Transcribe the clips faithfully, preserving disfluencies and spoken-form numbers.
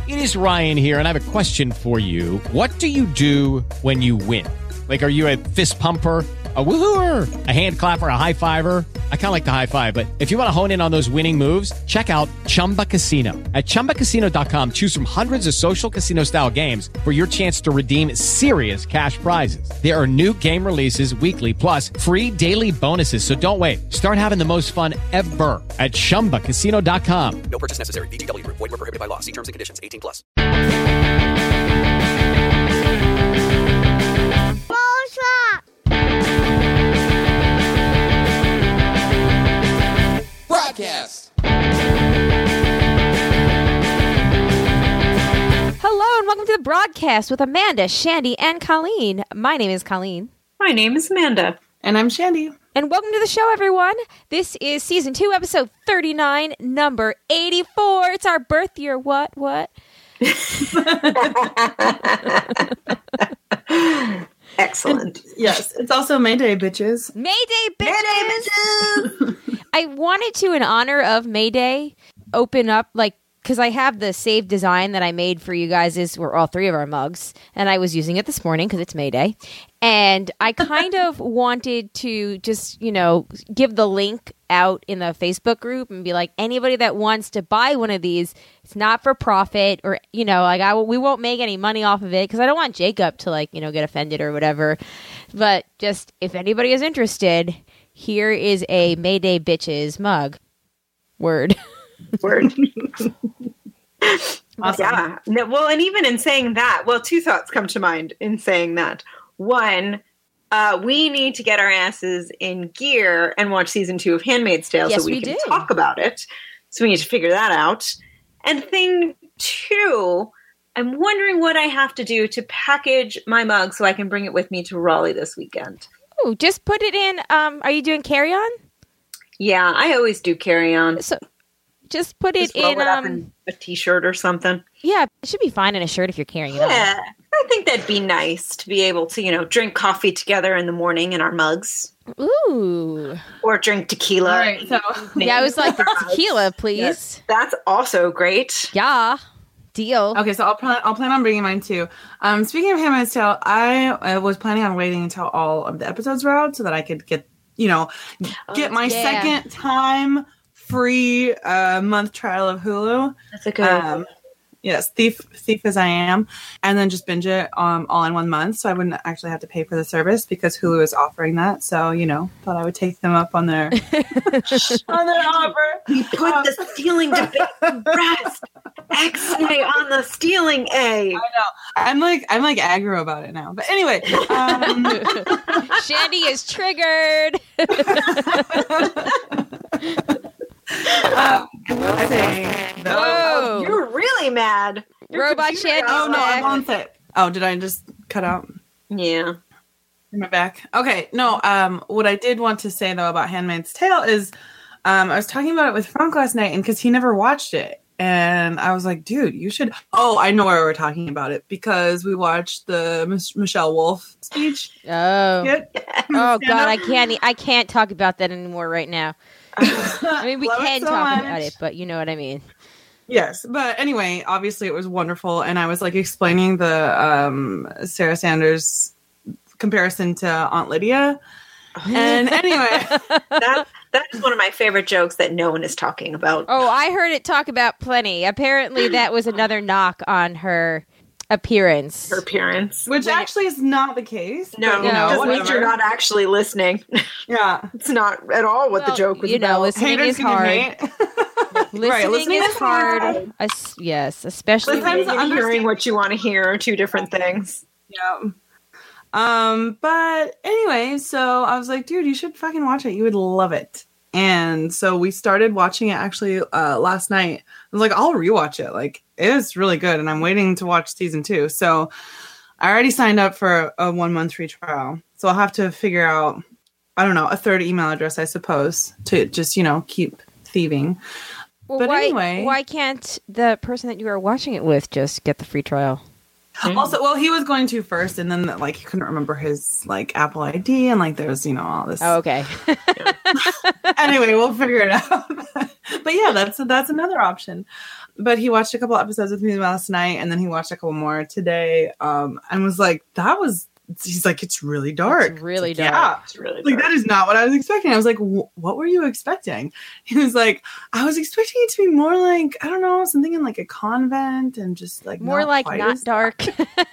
It is Ryan here, and I have a question for you. What do you do when you win? Like, are you a fist pumper, a woohooer, a hand clapper, a high fiver? I kind of like the high five, but if you want to hone in on those winning moves, check out Chumba Casino. At chumba casino dot com, choose from hundreds of social casino-style games for your chance to redeem serious cash prizes. There are new game releases weekly, plus free daily bonuses. So don't wait. Start having the most fun ever at chumba casino dot com. No purchase necessary. V G W. Void where prohibited by law. See terms and conditions. eighteen plus. Broadcast. Hello and welcome to the broadcast with Amanda, Shandy, and Colleen. My name is Colleen. My name is Amanda. And I'm Shandy. And welcome to the show, everyone. This is season two, episode thirty-nine, number eighty-four. It's our birth year. What? What? Excellent. And, yes, it's also May Day, bitches. May Day, bitches! May Day, bitches! I wanted to, in honor of May Day, open up, like, because I have the saved design that I made for you guys is for all three of our mugs, and I was using it this morning because it's May Day, and I kind of wanted to just, you know, give the link out in the Facebook group and be like, anybody that wants to buy one of these, it's not for profit, or, you know, like I we won't make any money off of it because I don't want Jacob to, like, you know, get offended or whatever, but just if anybody is interested, here is a May Day Bitches mug. Word. Word. Awesome. Yeah. No, well, and even in saying that, well, two thoughts come to mind in saying that. One, uh, we need to get our asses in gear and watch season two of Handmaid's Tale Yes, so we, we can do. talk about it. So we need to figure that out. And thing two, I'm wondering what I have to do to package my mug so I can bring it with me to Raleigh this weekend. Oh, just put it in. Um, are you doing carry-on? Yeah, I always do carry on. So just put it Just roll in. it up Um, in a t-shirt or something. yeah, it should be fine in a shirt if you're carrying it on. Yeah, I think that'd be nice to be able to, you know, drink coffee together in the morning in our mugs. Ooh. Or drink tequila. All right, so Yeah, I was like, the tequila, please. Yes, that's also great. Yeah. Deal. okay, so I'll plan. I'll plan on bringing mine too. Um, speaking of Handmaid's Tale, I, I was planning on waiting until all of the episodes were out so that I could get, you know, get my yeah. second time free uh, month trial of Hulu. That's a good Um, yes, thief, thief as I am, and then just binge it um, all in one month, so I wouldn't actually have to pay for the service because Hulu is offering that. So you know, thought I would take them up on their on their offer. We put Um, the stealing debate to rest. X-ray on the stealing A. I know. I'm like I'm like aggro about it now. But anyway, um, Shandy is triggered. um, I say, though- Whoa. You're really mad. Your Robot computer Shandy. got Oh no, I'm mad. on set. Oh, did I just cut out? Yeah. My back. Okay, no. Um, what I did want to say though about Handmaid's Tale is, um, I was talking about it with Frank last night, and because he never watched it, and I was like, dude, you should. Oh, I know why we're talking about it because we watched the Mich- Michelle Wolf speech. Oh. Skit. Oh Stand God, up. I can't. e- I can't talk about that anymore right now. I mean, we Love it can so talk much. about it, but you know what I mean. Yes, but anyway, obviously it was wonderful, and I was like explaining the um, Sarah Sanders comparison to Aunt Lydia, and anyway, That that is one of my favorite jokes that no one is talking about. Oh, I heard it talk about plenty. Apparently, that was another knock on her appearance. Her appearance. which actually is not the case. No, but, you no, know, just means whatever. you're not actually listening. Yeah, It's not at all what Well, the joke was you know, about. listening haters is can hard. hate. Listening, Right, listening is is hard. hard. Es- yes, especially. Sometimes Maybe understand- hearing what you want to hear are two different things. Yeah. Um, but anyway, so I was like, dude, you should fucking watch it. You would love it. And so we started watching it actually uh, last night. I was like, I'll rewatch it. Like, it is really good. And I'm waiting to watch season two. So I already signed up for a one month free trial. So I'll have to figure out, I don't know, a third email address, I suppose, to just, you know, keep thieving. Well, But why, anyway. why can't the person that you are watching it with just get the free trial? Also, well, he was going to first, and then like he couldn't remember his like Apple I D, and like there's you know all this. Oh, okay. Anyway, we'll figure it out. But yeah, that's that's another option. But he watched a couple episodes with me last night, and then he watched a couple more today, um, and was like, "That was." He's like, "It's really dark. It's really like, dark. Yeah, It's really like dark. that is not what I was expecting." I was like, "What were you expecting?" He was like, "I was expecting it to be more like I don't know, something in like a convent and just like More not like quite not as dark.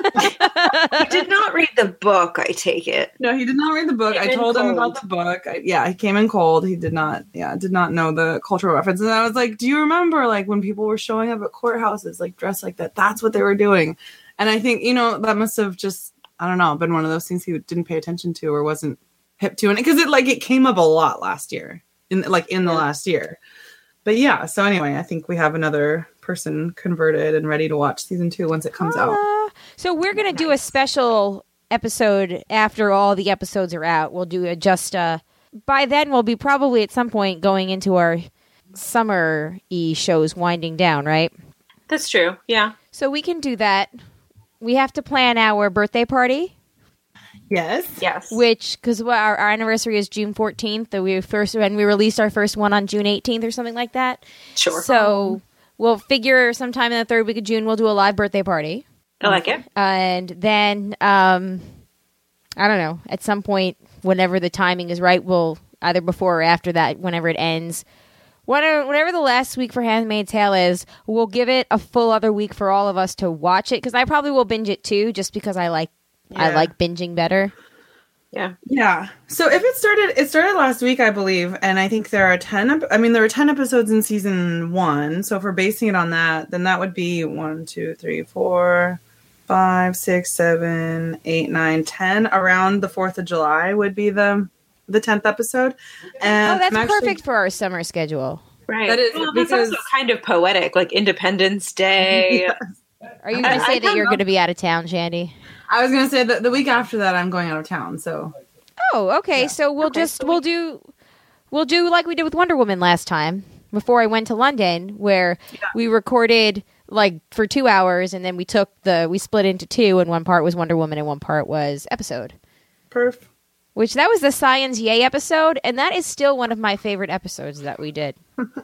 He did not read the book, I take it. No, he did not read the book. Came I in told him cold. about the book. I, yeah, he came in cold. He did not, yeah, did not know the cultural reference. And I was like, do you remember like when people were showing up at courthouses like dressed like that? That's what they were doing. And I think, you know, that must have just, I don't know, been one of those things he didn't pay attention to or wasn't hip to. And because it like it came up a lot last year, in like in the Yeah. last year. But yeah, so anyway, I think we have another person converted and ready to watch season two once it comes out. Uh, so we're gonna do a special episode after all the episodes are out. We'll do a just uh by then we'll be probably at some point going into our summer e shows winding down, right? That's true. Yeah. So we can do that. We have to plan our birthday party, Yes. Yes. which because our, our anniversary is June fourteenth. That we first when we released our first one on June eighteenth or something like that. Sure. So we'll figure sometime in the third week of June we'll do a live birthday party. I like it. And then um I don't know, at some point whenever the timing is right, we'll either before or after that, whenever it ends, whatever, whatever the last week for Handmaid's Tale is, we'll give it a full other week for all of us to watch it, because I probably will binge it too, just because I like I Yeah. like binging better. Yeah. Yeah. So if it started, it started last week, I believe, and I think there are ten. ep- I mean, there were ten episodes in season one. So if we're basing it on that, then that would be one, two, three, four, five, six, seven, eight, nine, ten. Around the Fourth of July would be the the tenth episode. And Oh, that's I'm actually- perfect for our summer schedule. Right. That is well, that's because- also kind of poetic, like Independence Day. Are you I- going to I say that kinda you're know. going to be out of town, Shandy? I was gonna say that the week after that, I'm going out of town. So Oh, okay. Yeah. So we'll Okay, just so we'll we- do we'll do like we did with Wonder Woman last time before I went to London, where we recorded like for two hours, and then we took the we split into two, and one part was Wonder Woman and one part was episode. perf. Which that was the Science Yay episode, and that is still one of my favorite episodes that we did.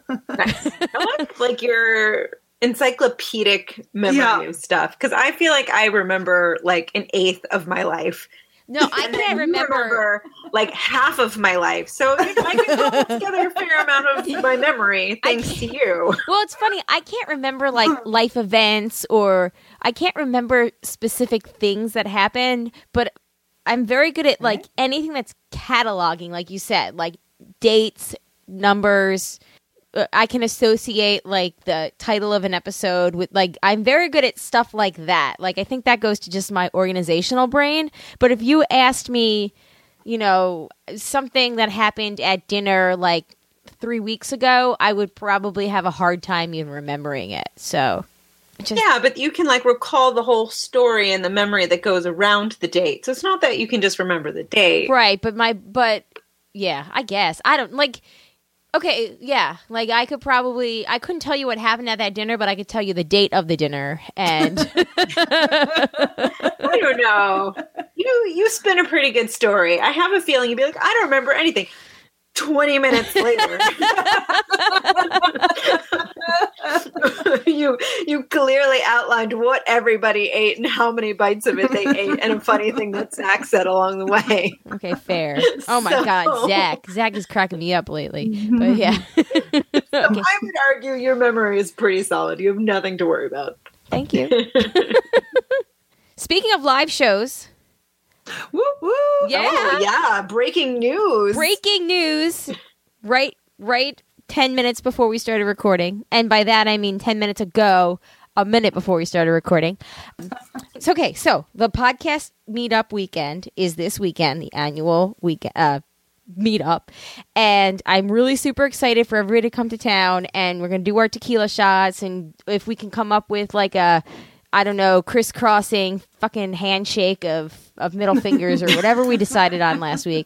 I like, like your encyclopedic memory Yeah. of stuff, because I feel like I remember like an eighth of my life. No, I And then can't you remember. like half of my life. So you know, I can hold together a fair amount of my memory thanks to you. Well, it's funny. I can't remember like life events, or I can't remember specific things that happened, but I'm very good at like anything that's cataloging, like you said, like dates, numbers. Uh, I can associate like the title of an episode with like I'm very good at stuff like that. Like I think that goes to just my organizational brain. But if you asked me, you know, something that happened at dinner like three weeks ago, I would probably have a hard time even remembering it. So just Yeah, but you can like recall the whole story and the memory that goes around the date. So it's not that you can just remember the date. right. But my but yeah, I guess I don't like. Okay, yeah, like I could probably I couldn't tell you what happened at that dinner, but I could tell you the date of the dinner and. I don't know. You you spin a pretty good story. I have a feeling you'd be like, I don't remember anything. Twenty minutes later, you you clearly outlined what everybody ate and how many bites of it they ate, and a funny thing that Zach said along the way. Okay, fair. Oh my So- God, Zach! Zach is cracking me up lately. But yeah, I would argue your memory is pretty solid. You have nothing to worry about. thank you. Speaking of live shows, Woo woo. yeah, Oh, yeah. Breaking news. breaking news! Right, right, ten minutes before we started recording, and by that I mean ten minutes ago. A minute before we started recording. It's okay. So the podcast meetup weekend is this weekend, the annual week uh, meetup, and I'm really super excited for everybody to come to town. And we're gonna do our tequila shots, and if we can come up with like a, I don't know, crisscrossing fucking handshake of of middle fingers or whatever we decided on last week.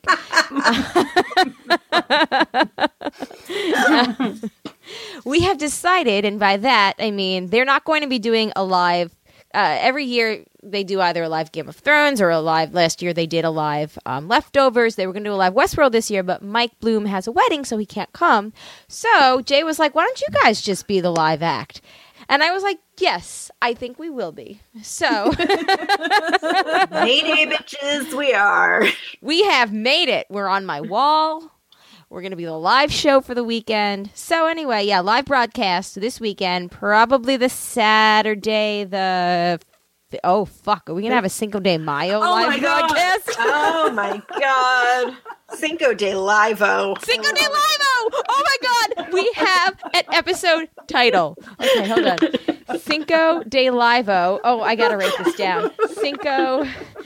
We have decided, and by that I mean they're not going to be doing a live uh, every year they do either a live Game of Thrones or a live. Last year they did a live um, Leftovers. They were going to do a live Westworld this year, but Mike Bloom has a wedding, so he can't come. So Jay was like, "Why don't you guys just be the live act?" And I was like, "Yes, I think we will be." So Mayday bitches, we are. we have made it. We're on my wall. We're going to be the live show for the weekend. So anyway, yeah, live broadcast this weekend, probably the Saturday, the... Oh, fuck. Are we going to have a Cinco de Mayo Oh live my God. broadcast? Oh my god. Cinco de Livo. Cinco de Livo! Oh my God! We have an episode title. Okay, hold on. Cinco de Livo. Oh, I got to write this down. Cinco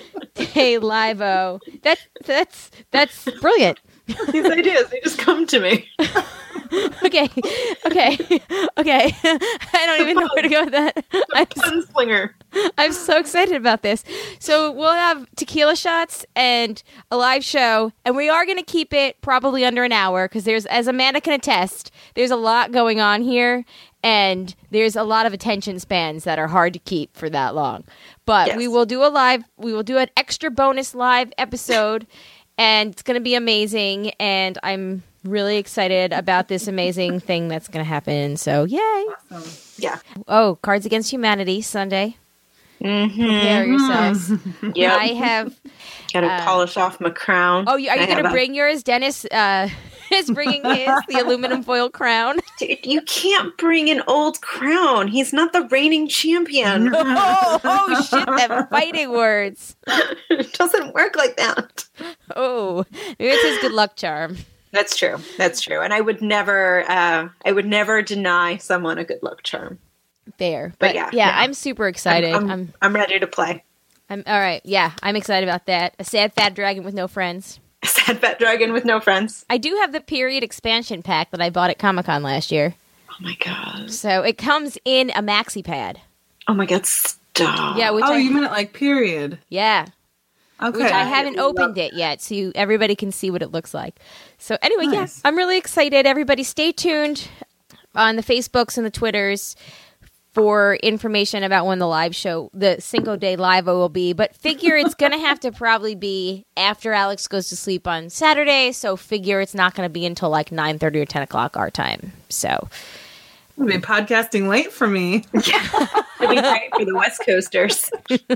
de Livo. That, that's, that's brilliant. These ideas, they just come to me. Okay, okay, okay. I don't even know where to go with that. I'm, Gunslinger. I'm so excited about this. So we'll have tequila shots and a live show, and we are going to keep it probably under an hour because there's, as Amanda can attest, there's a lot going on here, and there's a lot of attention spans that are hard to keep for that long. But Yes. we will do a live, we will do an extra bonus live episode. And it's going to be amazing, and I'm really excited about this amazing thing that's going to happen. So, yay. Yeah. Oh, Cards Against Humanity, Sunday. Mm-hmm. Prepare yourselves. Yep. I have... Gotta uh, polish off my crown. Oh, you- are you I going have to a- bring yours? Dennis uh, is bringing his, the aluminum foil crown. Dude, you can't bring an old crown. He's not the reigning champion. Oh, oh, shit, the fighting words. It doesn't work like that. Oh, maybe it's his good luck charm. That's true. That's true. And I would never, uh, I would never deny someone a good luck charm. Fair. But But, yeah, yeah, yeah. I'm super excited. I'm, I'm, I'm, I'm ready to play. I'm all right. Yeah, I'm excited about that. A sad fat dragon with no friends. Sad fat dragon with no friends. I do have the period expansion pack that I bought at Comic-Con last year. Oh my god. So it comes in a maxi pad. Oh my god. Stop. Yeah, which Oh, I, you meant like period. yeah, Okay. which I haven't love- opened it yet, so you, everybody can see what it looks like. So anyway, Nice. yeah, I'm really excited. Everybody, stay tuned on the Facebooks and the Twitters for information about when the live show, the Cinco de Live will be. But figure it's going to have to probably be after Alex goes to sleep on Saturday. So figure it's not going to be until like nine thirty or ten o'clock our time. So It'll be podcasting late for me. It'd be great for the West Coasters.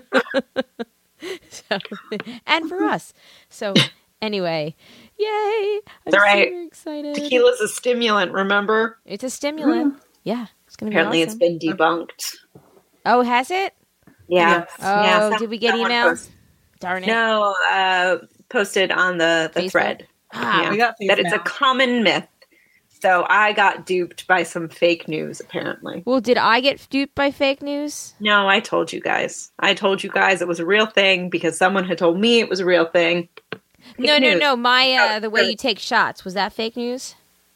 so and for us. So anyway, yay! I'm all right. super excited. Tequila's a stimulant, remember? It's a stimulant. Yeah, it's going to be Apparently awesome. it's been debunked. Oh, has it? Yeah. Yes. Oh, Yeah, some- did we get someone emails? post- Darn it. No, uh, posted on the, the Facebook? thread. Ah, Yeah. we got that it's a now. common myth. So I got duped by some fake news, apparently. Well, did I get duped by fake news? No, I told you guys. I told you guys it was a real thing because someone had told me it was a real thing. No, no, news. no. My uh, Oh, the way really? you take shots, was that fake news?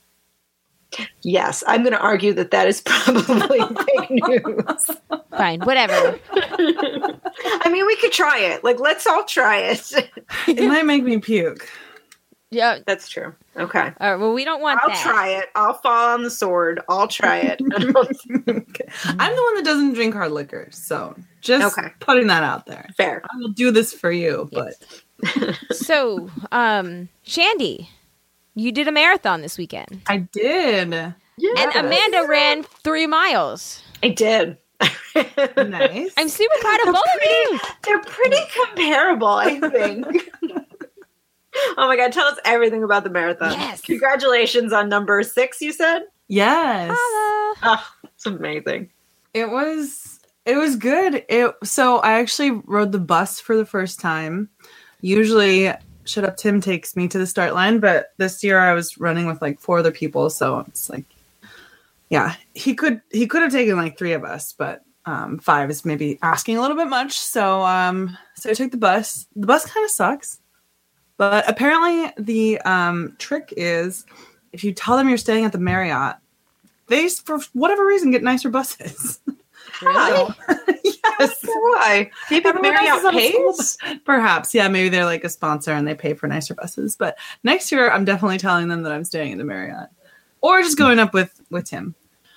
Yes, I'm going to argue that that is probably fake news. Fine, whatever. I mean, we could try it. Like, let's all try it. It might make me puke. Yeah. That's true. Okay. All right, well, we don't want I'll that. try it. I'll fall on the sword. I'll try it. Okay. I'm the one that doesn't drink hard liquor, so just Okay. putting that out there. Fair. I will do this for you, but So, um, Shandy, you did a marathon this weekend, I did. Yeah. and Amanda ran three miles. I did. Nice. I'm super proud of both of you. They're pretty comparable, I think. Oh my god, tell us everything about the marathon. Yes. Congratulations on number six, you said? Yes. Hello. Oh, it's amazing. It was it was good. It so I actually rode the bus for the first time. Usually Shut Up Tim takes me to the start line, but this year I was running with like four other people, so it's like yeah, he could he could have taken like three of us, but um five is maybe asking a little bit much. So um so I took the bus. The bus kind of sucks. But apparently the um trick is if you tell them you're staying at the Marriott, they for whatever reason get nicer buses. Really? Yes. Why? Maybe Everyone else is Marriott on a school pays? bus. Perhaps. Yeah, maybe they're like a sponsor and they pay for nicer buses. But next year, I'm definitely telling them that I'm staying in the Marriott. Or just going up with, with Tim.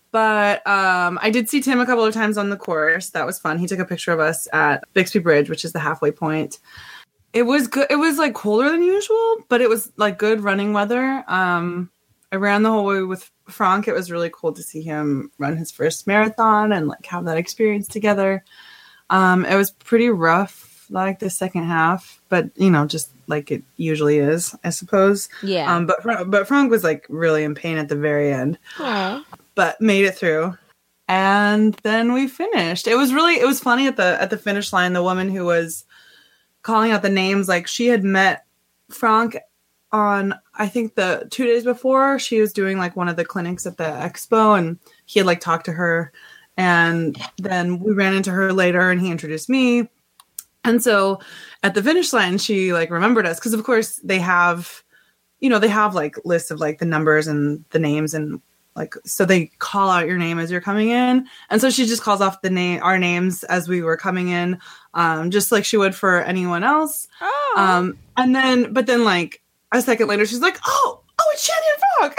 But um, I did see Tim a couple of times on the course. That was fun. He took a picture of us at Bixby Bridge, which is the halfway point. It was good. It was like colder than usual, but it was like good running weather. Um, I ran the whole way with Frank. It was really cool to see him run his first marathon and like have that experience together. Um, it was pretty rough, like the second half, but you know, just like it usually is, I suppose. Yeah. Um, but but Frank was like really in pain at the very end, Aww. but made it through. And then we finished. It was really it was funny at the at the finish line. The woman who was calling out the names, like she had met Frank on, I think the two days before. She was doing like one of the clinics at the expo, and he had like talked to her. And then we ran into her later and he introduced me. And so at the finish line, she like remembered us because of course they have, you know, they have like lists of like the numbers and the names and like, so they call out your name as you're coming in. And so she just calls off the name, our names as we were coming in, um, just like she would for anyone else. Oh. Um, and then, but then like a second later, she's like, oh, oh, it's Shannon Frog.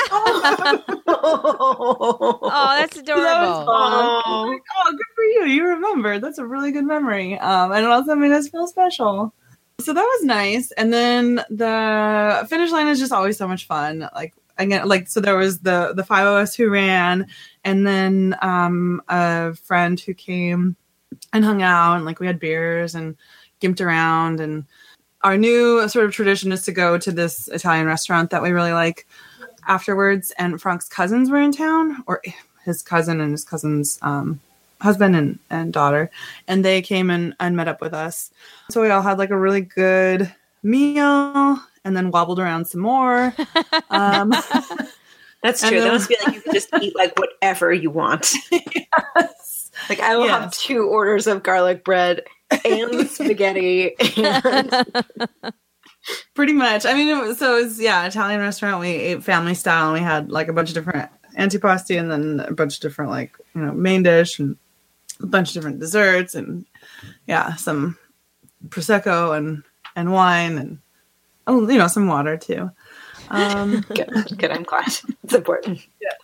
Oh, that's adorable. That was fun. Oh. Like, oh, good for you. You remember. That's a really good memory. Um, and it also made us feel special. So that was nice. And then the finish line is just always so much fun. Like, again, like, so there was the, the five of us who ran, and then um, a friend who came and hung out, and like we had beers and gimped around. And our new sort of tradition is to go to this Italian restaurant that we really like afterwards. And Frank's cousins were in town, or his cousin and his cousin's um, husband and, and daughter. And they came and, and met up with us. So we all had like a really good meal and then wobbled around some more. Um, That's And true. then- That must be like you can just eat like whatever you want. yes. Like I will have Yes. two orders of garlic bread and spaghetti. And Pretty much. I mean, it was, so it was, yeah, Italian restaurant. We ate family style, and we had like a bunch of different antipasti and then a bunch of different like, you know, main dish and a bunch of different desserts and yeah, some prosecco and, and wine and, oh, you know, some water too. Um, good, good. I'm glad. It's important.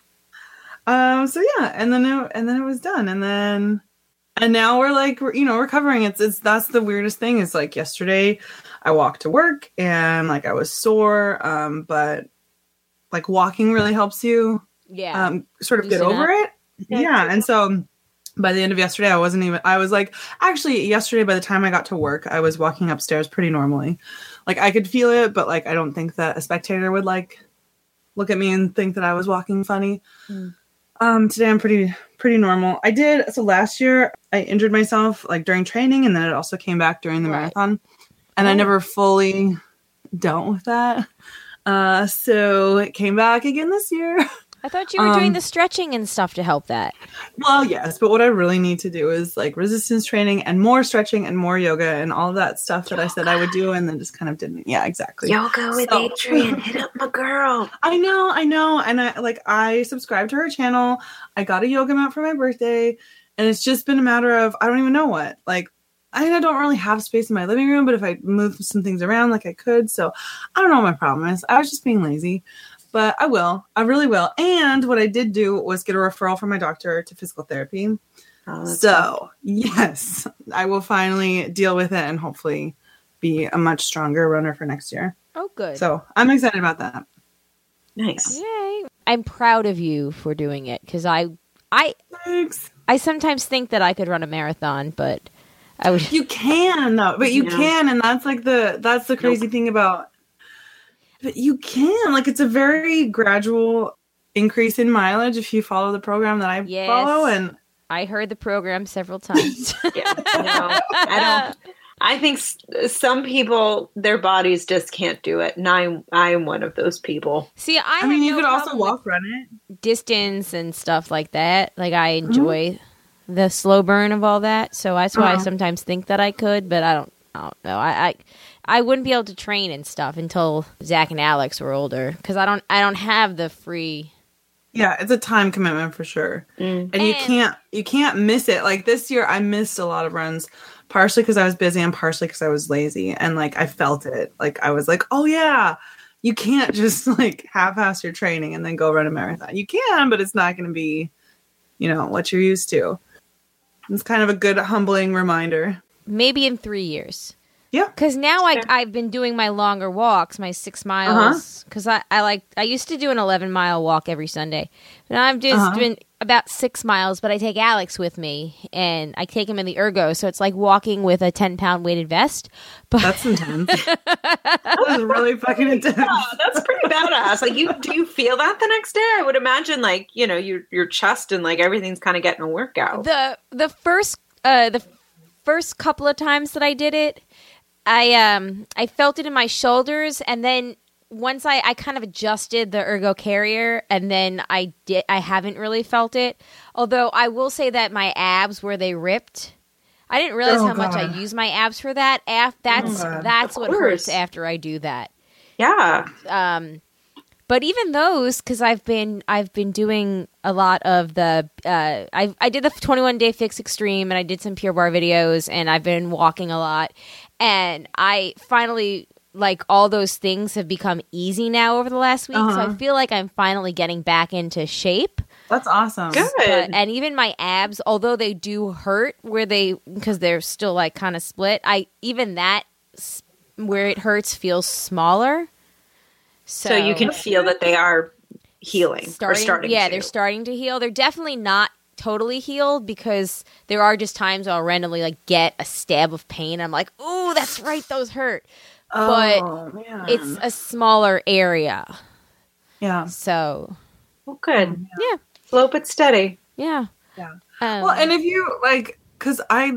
um, so yeah, and then, it, and then it was done. And then, and now we're like, we're, you know, recovering. It's, it's, that's the weirdest thing is like yesterday I walked to work and like I was sore. Um, but like walking really helps you Yeah. um, sort of get Loosen over up. it. Yeah. And so by the end of yesterday, I wasn't even, I was like, actually yesterday, by the time I got to work, I was walking upstairs pretty normally. Like I could feel it, but like, I don't think that a spectator would like look at me and think that I was walking funny. Mm. Um, today I'm pretty, pretty normal. I did. So last year I injured myself like during training, and then it also came back during the Right. marathon, and I Oh. never fully dealt with that. Uh, so it came back again this year. I thought you were doing um, the stretching and stuff to help that. Well, yes, but what I really need to do is like resistance training and more stretching and more yoga and all that stuff that I said I would do and then just kind of didn't. Yeah, exactly. Yoga with So- Adrian. Hit up my girl. I know, I know. And I like I subscribed to her channel. I got a yoga mat for my birthday, and it's just been a matter of I don't even know what. Like I don't really have space in my living room, but if I move some things around like I could. So I don't know what my problem is. I was just being lazy. But I will. I really will. And what I did do was get a referral from my doctor to physical therapy. Oh, that's So, yes, I will finally deal with it and hopefully be a much stronger runner for next year. Oh, good. So, I'm excited about that. nice. Yay. I'm proud of you for doing it because I, I, Thanks. I sometimes think that I could run a marathon, but I would. You can, though. But you Yeah. can. And that's like the, that's the crazy Nope. thing about, but you can. Like, it's a very gradual increase in mileage if you follow the program that I Yes. follow. And I heard the program several times. Yeah. No, I don't. I think s- some people, their bodies just can't do it, and I'm I'm one of those people. See, I, I have mean, you no could also problem with walk run it. distance and stuff like that. Like I Mm-hmm. enjoy the slow burn of all that, so that's why I Uh-huh. sometimes think that I could, but I don't. I don't know. I, I I wouldn't be able to train and stuff until Zach and Alex were older because I don't I don't have the free. Yeah, it's a time commitment for sure. Mm. And you And- can't you can't miss it. Like this year I missed a lot of runs, partially because I was busy and partially because I was lazy, and like I felt it. Like I was like, oh yeah, you can't just like half-ass your training and then go run a marathon. You can, but it's not going to be you know, what you're used to. It's kind of a good humbling reminder. Maybe in three years. Yeah. Because now I, I've been doing my longer walks, my six miles. Because uh-huh. I, I like I used to do an eleven mile walk every Sunday. But I've just uh-huh. been about six miles, but I take Alex with me, and I take him in the ergo, so it's like walking with a ten pound weighted vest. But that's intense. That was really fucking intense. Yeah, that's pretty badass. Like, you do you feel that the next day? I would imagine, like, you know, your your chest and like everything's kind of getting a workout. The the first uh, the first couple of times that I did it, I um I felt it in my shoulders, and then once I, I kind of adjusted the ergo carrier, and then I did I haven't really felt it. Although I will say that my abs, where they ripped, I didn't realize oh, how God. much I use my abs for that. Af- that's oh, that's of what course. hurts after I do that. Yeah. Um, but even those, because I've been I've been doing a lot of the uh, I I did the twenty-one day fix extreme, and I did some Pure Barre videos, and I've been walking a lot, and I finally. Like, all those things have become easy now over the last week, uh-huh. so I feel like I'm finally getting back into shape. That's awesome. Good. But, and even my abs, although they do hurt where they, because they're still like kind of split, I even that where it hurts feels smaller. So, so you can feel that they are healing starting, or starting yeah, to. they're starting to heal. They're definitely not totally healed, because there are just times I'll randomly like get a stab of pain. I'm like, ooh, that's right, those hurt. But oh, man. it's a smaller area. Yeah. So. Well, good. Yeah. Slow but steady. Yeah. Yeah. Um, well, and if you, like, because I,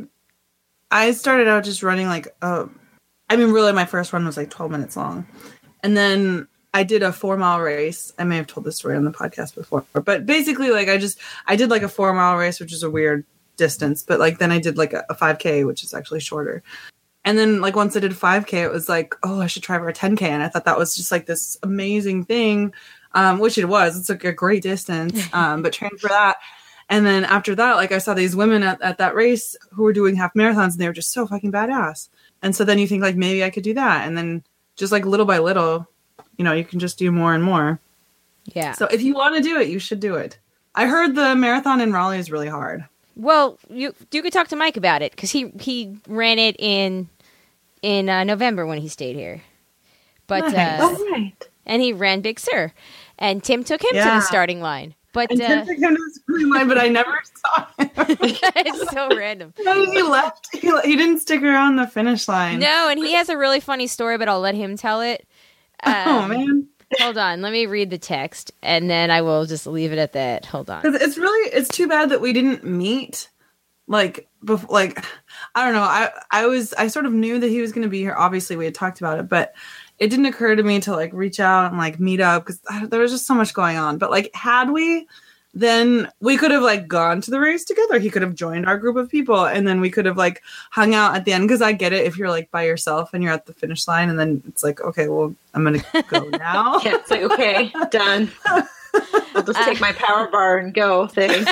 I started out just running, like, uh, I mean, really, my first run was, like, twelve minutes long. And then I did a four-mile race. I may have told this story on the podcast before. But basically, like, I just, I did, like, a four-mile race, which is a weird distance. But, like, then I did, like, a, a five K, which is actually shorter. And then, like, once I did five K, it was like, oh, I should try for a ten K. And I thought that was just, like, this amazing thing, um, which it was. It's, like, a great distance, um, but trained for that. And then after that, like, I saw these women at, at that race who were doing half marathons, and they were just so fucking badass. And so then you think, like, maybe I could do that. And then just, like, little by little, you know, you can just do more and more. Yeah. So if you want to do it, you should do it. I heard the marathon in Raleigh is really hard. Well, you you could talk to Mike about it, because he, he ran it in in uh, November when he stayed here. But Nice. uh, Oh, right. and he ran Big Sur, and Tim took him to Yeah. the starting line. But And uh, Tim took him to the starting line, but I never saw him. it's so random. He left. He, he didn't stick around the finish line. No, and he has a really funny story, but I'll let him tell it. Um, Oh, man. Hold on, let me read the text, and then I will just leave it at that. Hold on. 'Cause it's really, it's too bad that we didn't meet. Like, before, like, I don't know. I, I was, I sort of knew that he was going to be here. Obviously, we had talked about it, but it didn't occur to me to, like, reach out and, like, meet up, because there was just so much going on. But, like, had we, then we could have, like, gone to the race together. He could have joined our group of people, and then we could have, like, hung out at the end. Because I get it if you're, like, by yourself and you're at the finish line, and then it's like, okay, well, I'm going to go now. Yeah, it's like, okay, done. I'll just take my power bar and go thing.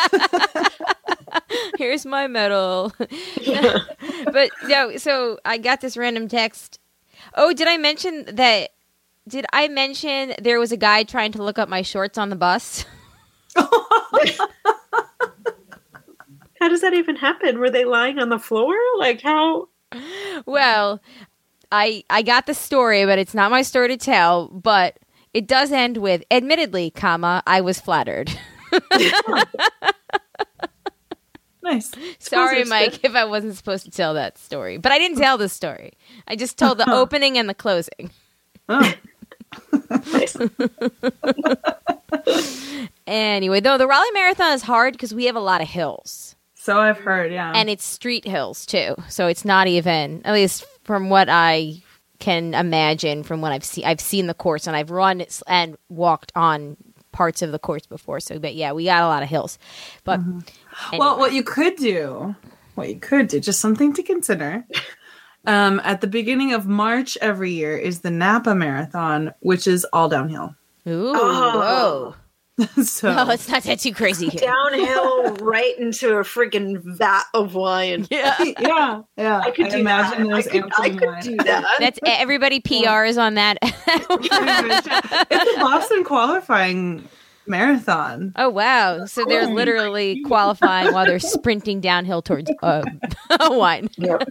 Here's my medal. But no, so I got this random text. Oh, did I mention that? Did I mention there was a guy trying to look up my shorts on the bus? How does that even happen? Were they lying on the floor? Like, how? Well, I I got the story, but it's not my story to tell. But it does end with, admittedly, comma, I was flattered. Nice. Sorry, Sponsor's Mike, good. if I wasn't supposed to tell that story. But I didn't tell the story. I just told the opening and the closing. Oh. Nice. Anyway, though, the Raleigh Marathon is hard because we have a lot of hills. So I've heard, yeah. And it's street hills, too. So it's not even, at least from what I can imagine from what I've seen. I've seen the course, and I've run it and walked on parts of the course before. So, but yeah, we got a lot of hills. But Mm-hmm. anyway. Well, what you could do, what you could do, just something to consider. Um, at the beginning of March every year is the Napa Marathon, which is all downhill. Ooh, Oh. so whoa. No, it's not that too crazy here. Downhill right into a freaking vat of wine. Yeah. yeah, yeah. I could do imagine that. I those could, I amps could in do mine. that. That's everybody P Rs on that. It's a Boston qualifying marathon. Oh wow! So they're literally qualifying while they're sprinting downhill towards uh, wine. Yep.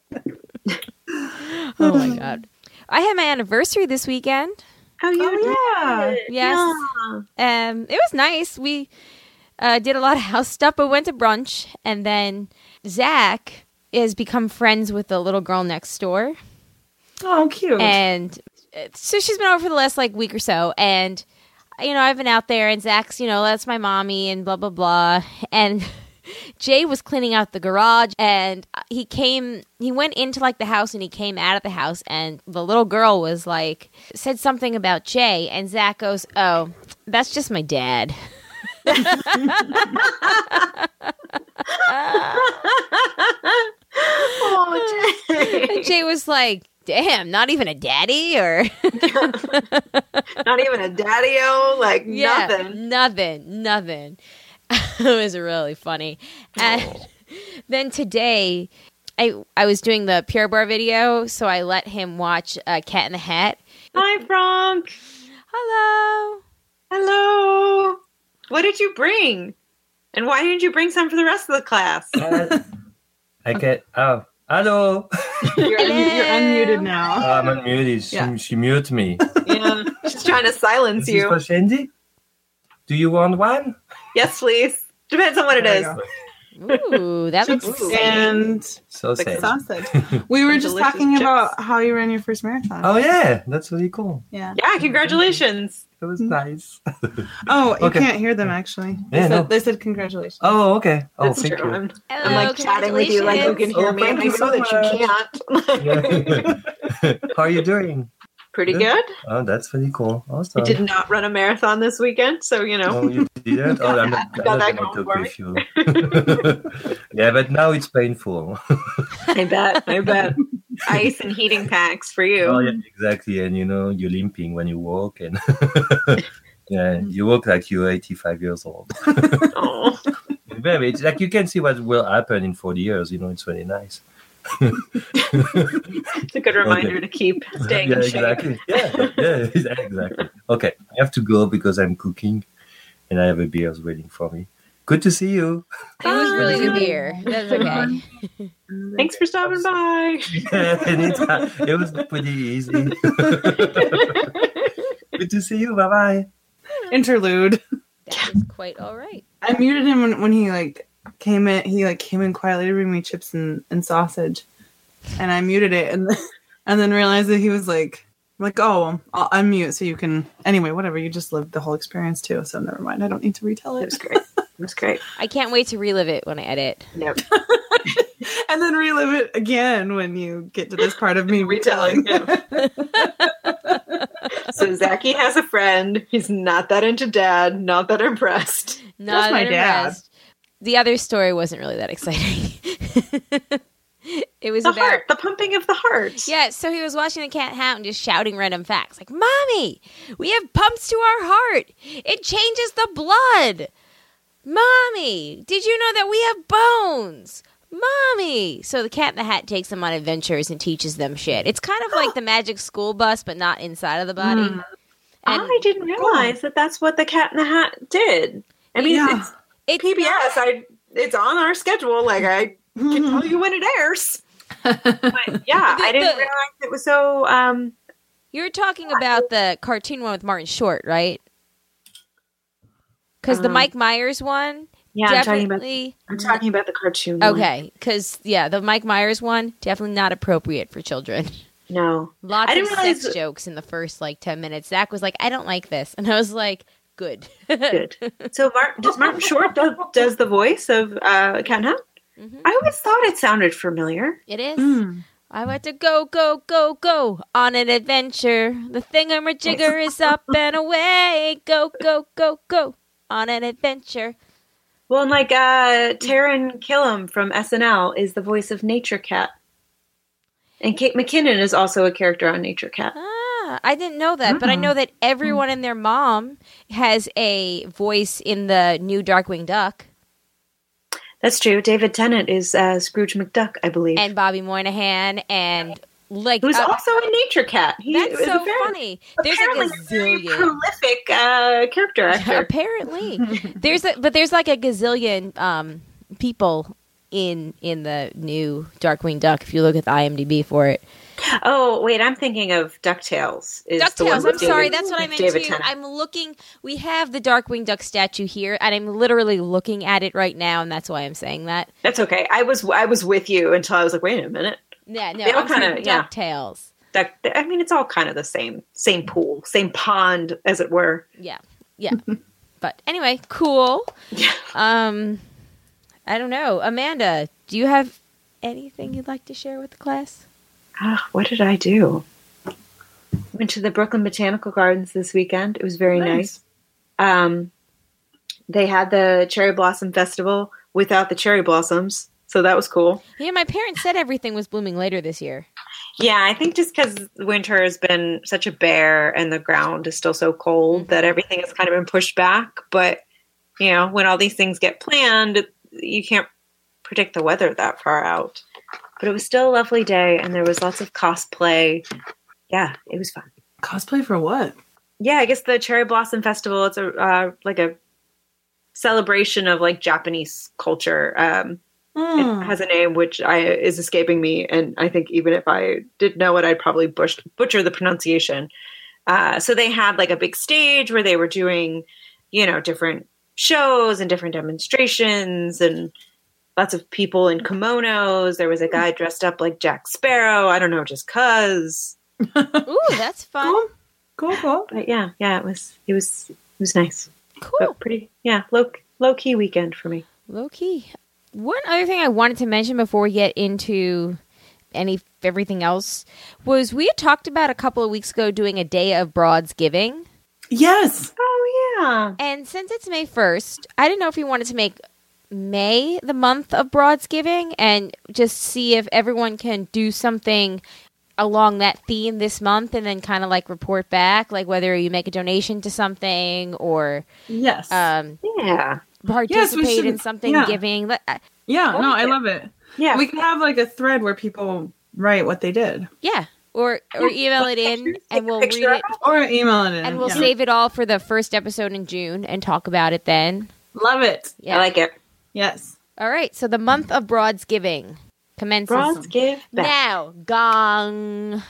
Oh my god! I had my anniversary this weekend. Oh, you Oh, did. Yes. Yeah. Um, it was nice. We uh, did a lot of house stuff, but went to brunch, and then Zach has become friends with the little girl next door, Oh, cute. and uh, so she's been over for the last like week or so, and you know I've been out there, and Zach's you know that's my mommy, and blah blah blah, and Jay was cleaning out the garage, and he came, he went into like the house, and he came out of the house, and the little girl was like, said something about Jay, and Zach goes, "Oh, that's just my dad." Oh, Jay. And Jay was like, "Damn, not even a daddy," or Not even a daddy-o, like yeah, nothing. nothing, nothing. It was really funny. And then today, I I was doing the Pure Bar video, so I let him watch uh, Cat in the Hat. Hi, Frank. Hello. Hello. What did you bring? And why didn't you bring some for the rest of the class? Uh, I get oh hello. you're, un- you're unmuted now. Oh, I'm unmuted. She, Yeah. she mute me. Yeah, she's trying to silence This is you. for Shandy. Do you want one? Yes, please. Depends on what it There is. you go. Ooh, that looks Ooh. exciting. And So Like sad. sausage. We were just Delicious talking chips. about how you ran your first marathon. Oh yeah, that's really cool. Yeah. Yeah, congratulations. That was nice. Oh, you Okay. can't hear them actually. They, Yeah, said, no. they said congratulations. Oh okay. Oh That's thank true. you. I'm, Hello, I'm like chatting with you like you can hear Oh, me. And thank I you know so that you can't. Yeah. How are you doing? Pretty Good. good. Oh, that's really cool. I Awesome. did not run a marathon this weekend, so you know. Oh, you didn't? Oh, I'm not, I'm Got not that going to going talk for with you. Yeah, but now it's painful. I bet. I bet. Ice and heating packs for you. Oh, yeah, exactly. And you know, you're limping when you walk, and yeah, you walk like you're eighty-five years old. Oh. Very, it's like you can see what will happen in forty years. You know, it's really nice. It's a good reminder Okay. to keep staying yeah, in shape. exactly. Yeah, yeah, exactly. Okay, I have to go because I'm cooking, and I have a beer waiting for me. Good to see you. It was really Bye. good beer. That's okay. Thanks for stopping by. Yeah, anytime. It was pretty easy. Good to see you. Bye bye. Interlude. That was quite all right. I muted him when, when he like came in. He like came in quietly to bring me chips and, and sausage, and I muted it, and then, and then realized that he was like, I'm like, oh, I'll unmute so you can. Anyway, whatever. You just lived the whole experience too, so never mind. I don't need to retell It it. was great. It was great. I can't wait to relive it when I edit. Yep. And then relive it again when you get to this part of me retelling. So Zachy has a friend. He's not that into dad. Not that impressed. Not my that dad. impressed. The other story wasn't really that exciting. It was The about heart. The pumping of the heart. yeah. So he was watching the cat hat and just shouting random facts like, "Mommy, we have pumps to our heart. It changes the blood. Mommy, did you know that we have bones? Mommy." So the Cat in the Hat takes them on adventures and teaches them shit. It's kind of like the Magic School Bus, but not inside of the body. Mm. And I didn't realize that that's what the Cat in the Hat did. I mean, Yeah. it's it's P B S. I it's on our schedule. Like I can tell you when it airs. But yeah, I didn't The- realize it was so. Um, You're talking about the cartoon one with Martin Short, right? Because the Um, Mike Myers one, yeah, I'm talking about. definitely. I'm talking about the cartoon. one. Okay, because yeah, the Mike Myers one definitely not appropriate for children. No. Lots I of didn't realize sex that- jokes in the first like ten minutes. Zach was like, "I don't like this," and I was like, "Good, Good. So Martin, does Martin Short do, does the voice of uh, Cat in the Hat? Mhm. I always thought it sounded familiar. It is. Mm. I want to go, go, go, go on an adventure. The thingamajigger is up and away. Go, go, go, go on an adventure. Well, and like uh, Taryn Killam from S N L is the voice of Nature Cat. And Kate McKinnon is also a character on Nature Cat. Ah, I didn't know that, but I know that everyone and their mom has a voice in the new Darkwing Duck. That's true. David Tennant is uh, Scrooge McDuck, I believe. And Bobby Moynihan and Like Who's uh, also a nature cat. He that's is so apparently- funny. There's apparently like a a very gazillion. prolific uh, character actor. Apparently, there's a, but there's like a gazillion um, people in in the new Darkwing Duck. If you look at the IMDb for it, Oh, wait, I'm thinking of DuckTales. Is the one DuckTales. with I'm sorry, David- that's what I with meant David too. Tennant. I'm looking. We have the Darkwing Duck statue here, and I'm literally looking at it right now, and that's why I'm saying that. That's okay. I was I was with you until I was like, wait a minute. Yeah, no, They all I'm saying kinda- yeah. DuckTales. Duck, I mean, it's all kind of the same same pool, same pond, as it were. Yeah, yeah. But anyway, cool. Yeah. Um, I don't know, Amanda. Do you have anything you'd like to share with the class? Ah, what did I do? Went to the Brooklyn Botanical Gardens this weekend. It was very nice. Um, they had the Cherry Blossom Festival without the cherry blossoms, so that was cool. Yeah, my parents said everything was blooming later this year. Yeah, I think just because winter has been such a bear and the ground is still so cold that everything has kind of been pushed back. But, you know, when all these things get planned, you can't predict the weather that far out. But it was still a lovely day, and there was lots of cosplay. Yeah, it was fun. Cosplay for what? Yeah, I guess the Cherry Blossom Festival, it's a uh, like a celebration of like Japanese culture. Um, Hmm. It has a name which I is escaping me, and I think even if I did know it, I'd probably bush, butcher the pronunciation. Uh, so they had like a big stage where they were doing, you know, different shows and different demonstrations, and lots of people in kimonos. There was a guy dressed up like Jack Sparrow. I don't know, just cause. Ooh, that's fun. Cool. Cool, cool. But yeah, yeah, it was it was it was nice, Cool. but pretty yeah low low key weekend for me. Low key. One other thing I wanted to mention before we get into any everything else was we had talked about a couple of weeks ago doing a day of Broads Giving. Yes. Oh yeah. And since it's May first, I didn't know if we wanted to make May the month of Broads Giving and just see if everyone can do something along that theme this month and then kind of like report back, like whether you make a donation to something or Yes. um, Yeah. participate should- in something yeah. giving. Like, uh, yeah, I no, like I it. love it. Yeah. We could have like a thread where people write what they did. Yeah. Or or email it in and we'll read Picture it Or email it in. and we'll yeah. save it all for the first episode in June and talk about it then. Love it. Yeah. I like it. Yes. All right. So the month of Broads Giving commences Broads give back. now. Gong.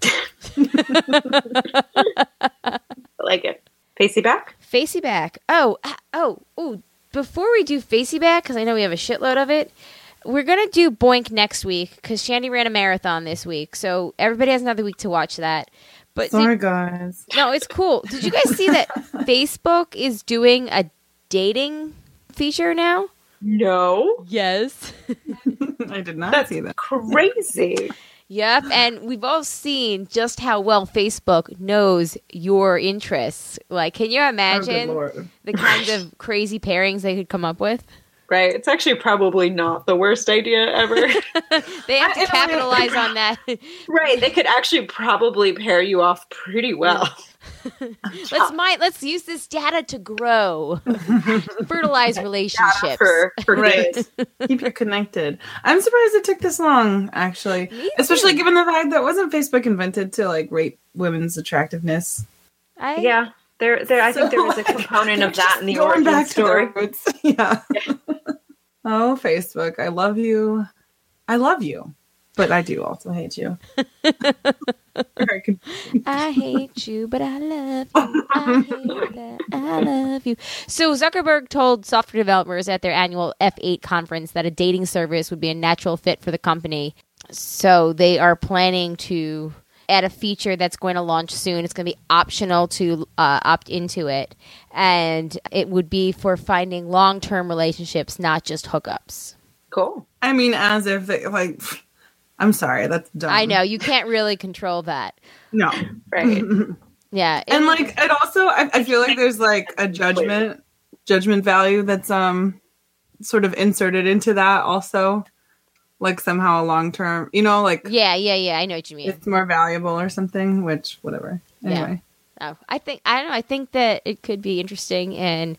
I like it. Facey back? Facey back. Oh, ah, oh, oh. Before we do Facey back, because I know we have a shitload of it, we're going to do Boink next week because Shandy ran a marathon this week. So everybody has another week to watch that. But Sorry, did- guys. no, it's cool. Did you guys see that Facebook is doing a dating feature now? No. Yes. I did not That's see that. crazy. Yep, and we've all seen just how well Facebook knows your interests. Like, can you Oh, good imagine Lord. the kinds of crazy pairings they could come up with? Right. It's actually probably not the worst idea ever. They have to I- capitalize on that. Right. They could actually probably pair you off pretty well. let's mine. Let's use this data to grow, fertilize relationships. For, for Right. good. Keep you connected. I'm surprised it took this long, actually. Me Especially too. given the fact that wasn't Facebook invented to like rate women's attractiveness. I, Yeah. There, there. I think there was a So, component of that in the Going origin back story. to the roots. Yeah. Oh, Facebook. I love you. I love you. But I do also hate you. Very con- I hate you, but I love you. I hate that I love you. So Zuckerberg told software developers at their annual F eight conference that a dating service would be a natural fit for the company. So they are planning to add a feature that's going to launch soon. It's going to be optional to uh, opt into it. And it would be for finding long-term relationships, not just hookups. Cool. I mean, as if they like. I'm sorry, that's dumb. I know. You can't really control that. No. Right. Yeah. And like, it also, I, I feel like there's like a judgment, judgment value that's um sort of inserted into that also, like somehow a long term, you know, like yeah, yeah, yeah. I know what you mean. it's more valuable or something. Which whatever. Anyway, Oh, I think I don't know. I think that it could be interesting, and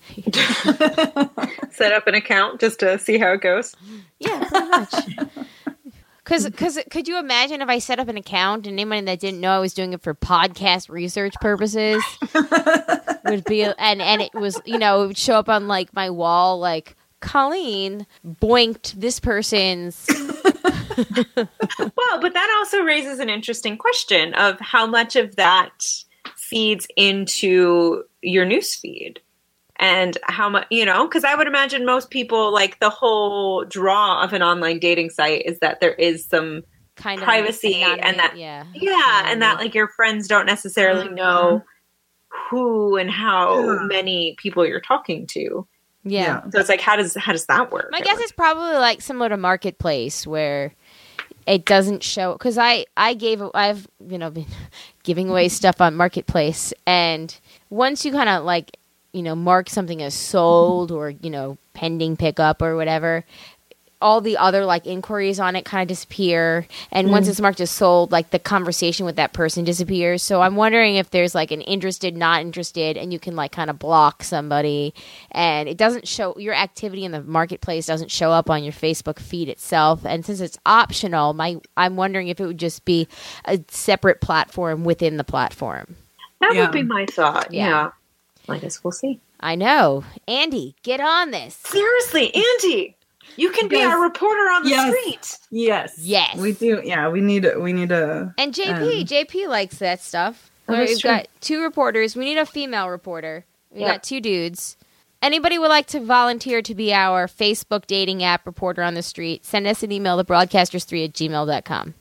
Set up an account just to see how it goes. yeah, pretty much. Because because could you imagine if I set up an account and anyone that didn't know I was doing it for podcast research purposes would be and and it was, you know, it would show up on like my wall like Colleen boinked this person's. Well, but that also raises an interesting question of how much of that feeds into your newsfeed. And how much, you know, because I would imagine most people, like the whole draw of an online dating site is that there is some Kind of privacy anonymous- and that, yeah. yeah, and that like your friends don't necessarily know who and how Yeah. many people you're talking to. Yeah. So it's like, how does how does that work? My guess is probably like similar to Marketplace where it doesn't show because I I gave I've you know been giving away stuff on Marketplace, and once you kind of like you know mark something as sold or you know pending pickup or whatever, all the other like inquiries on it kind of disappear, and once it's marked as sold, like the conversation with that person disappears. So I'm wondering if there's like an interested, not interested, and you can like kind of block somebody, and it doesn't show your activity in the Marketplace doesn't show up on your Facebook feed itself. And since it's optional, my I'm wondering if it would just be a separate platform within the platform. that Yeah. would be my thought. Yeah. Yeah. I guess we'll see. I know, Andy, get on this. Seriously, Andy, you can be Yes. our reporter on the Yes. street. Yes. Yes. We do. Yeah, we need we need a And J P, Um, J P likes that stuff. Oh, Where that's We've true. got two reporters. We need a female reporter. We Yeah. got two dudes. Anybody would like to volunteer to be our Facebook dating app reporter on the street, send us an email to broadcasters three at gmail dot com.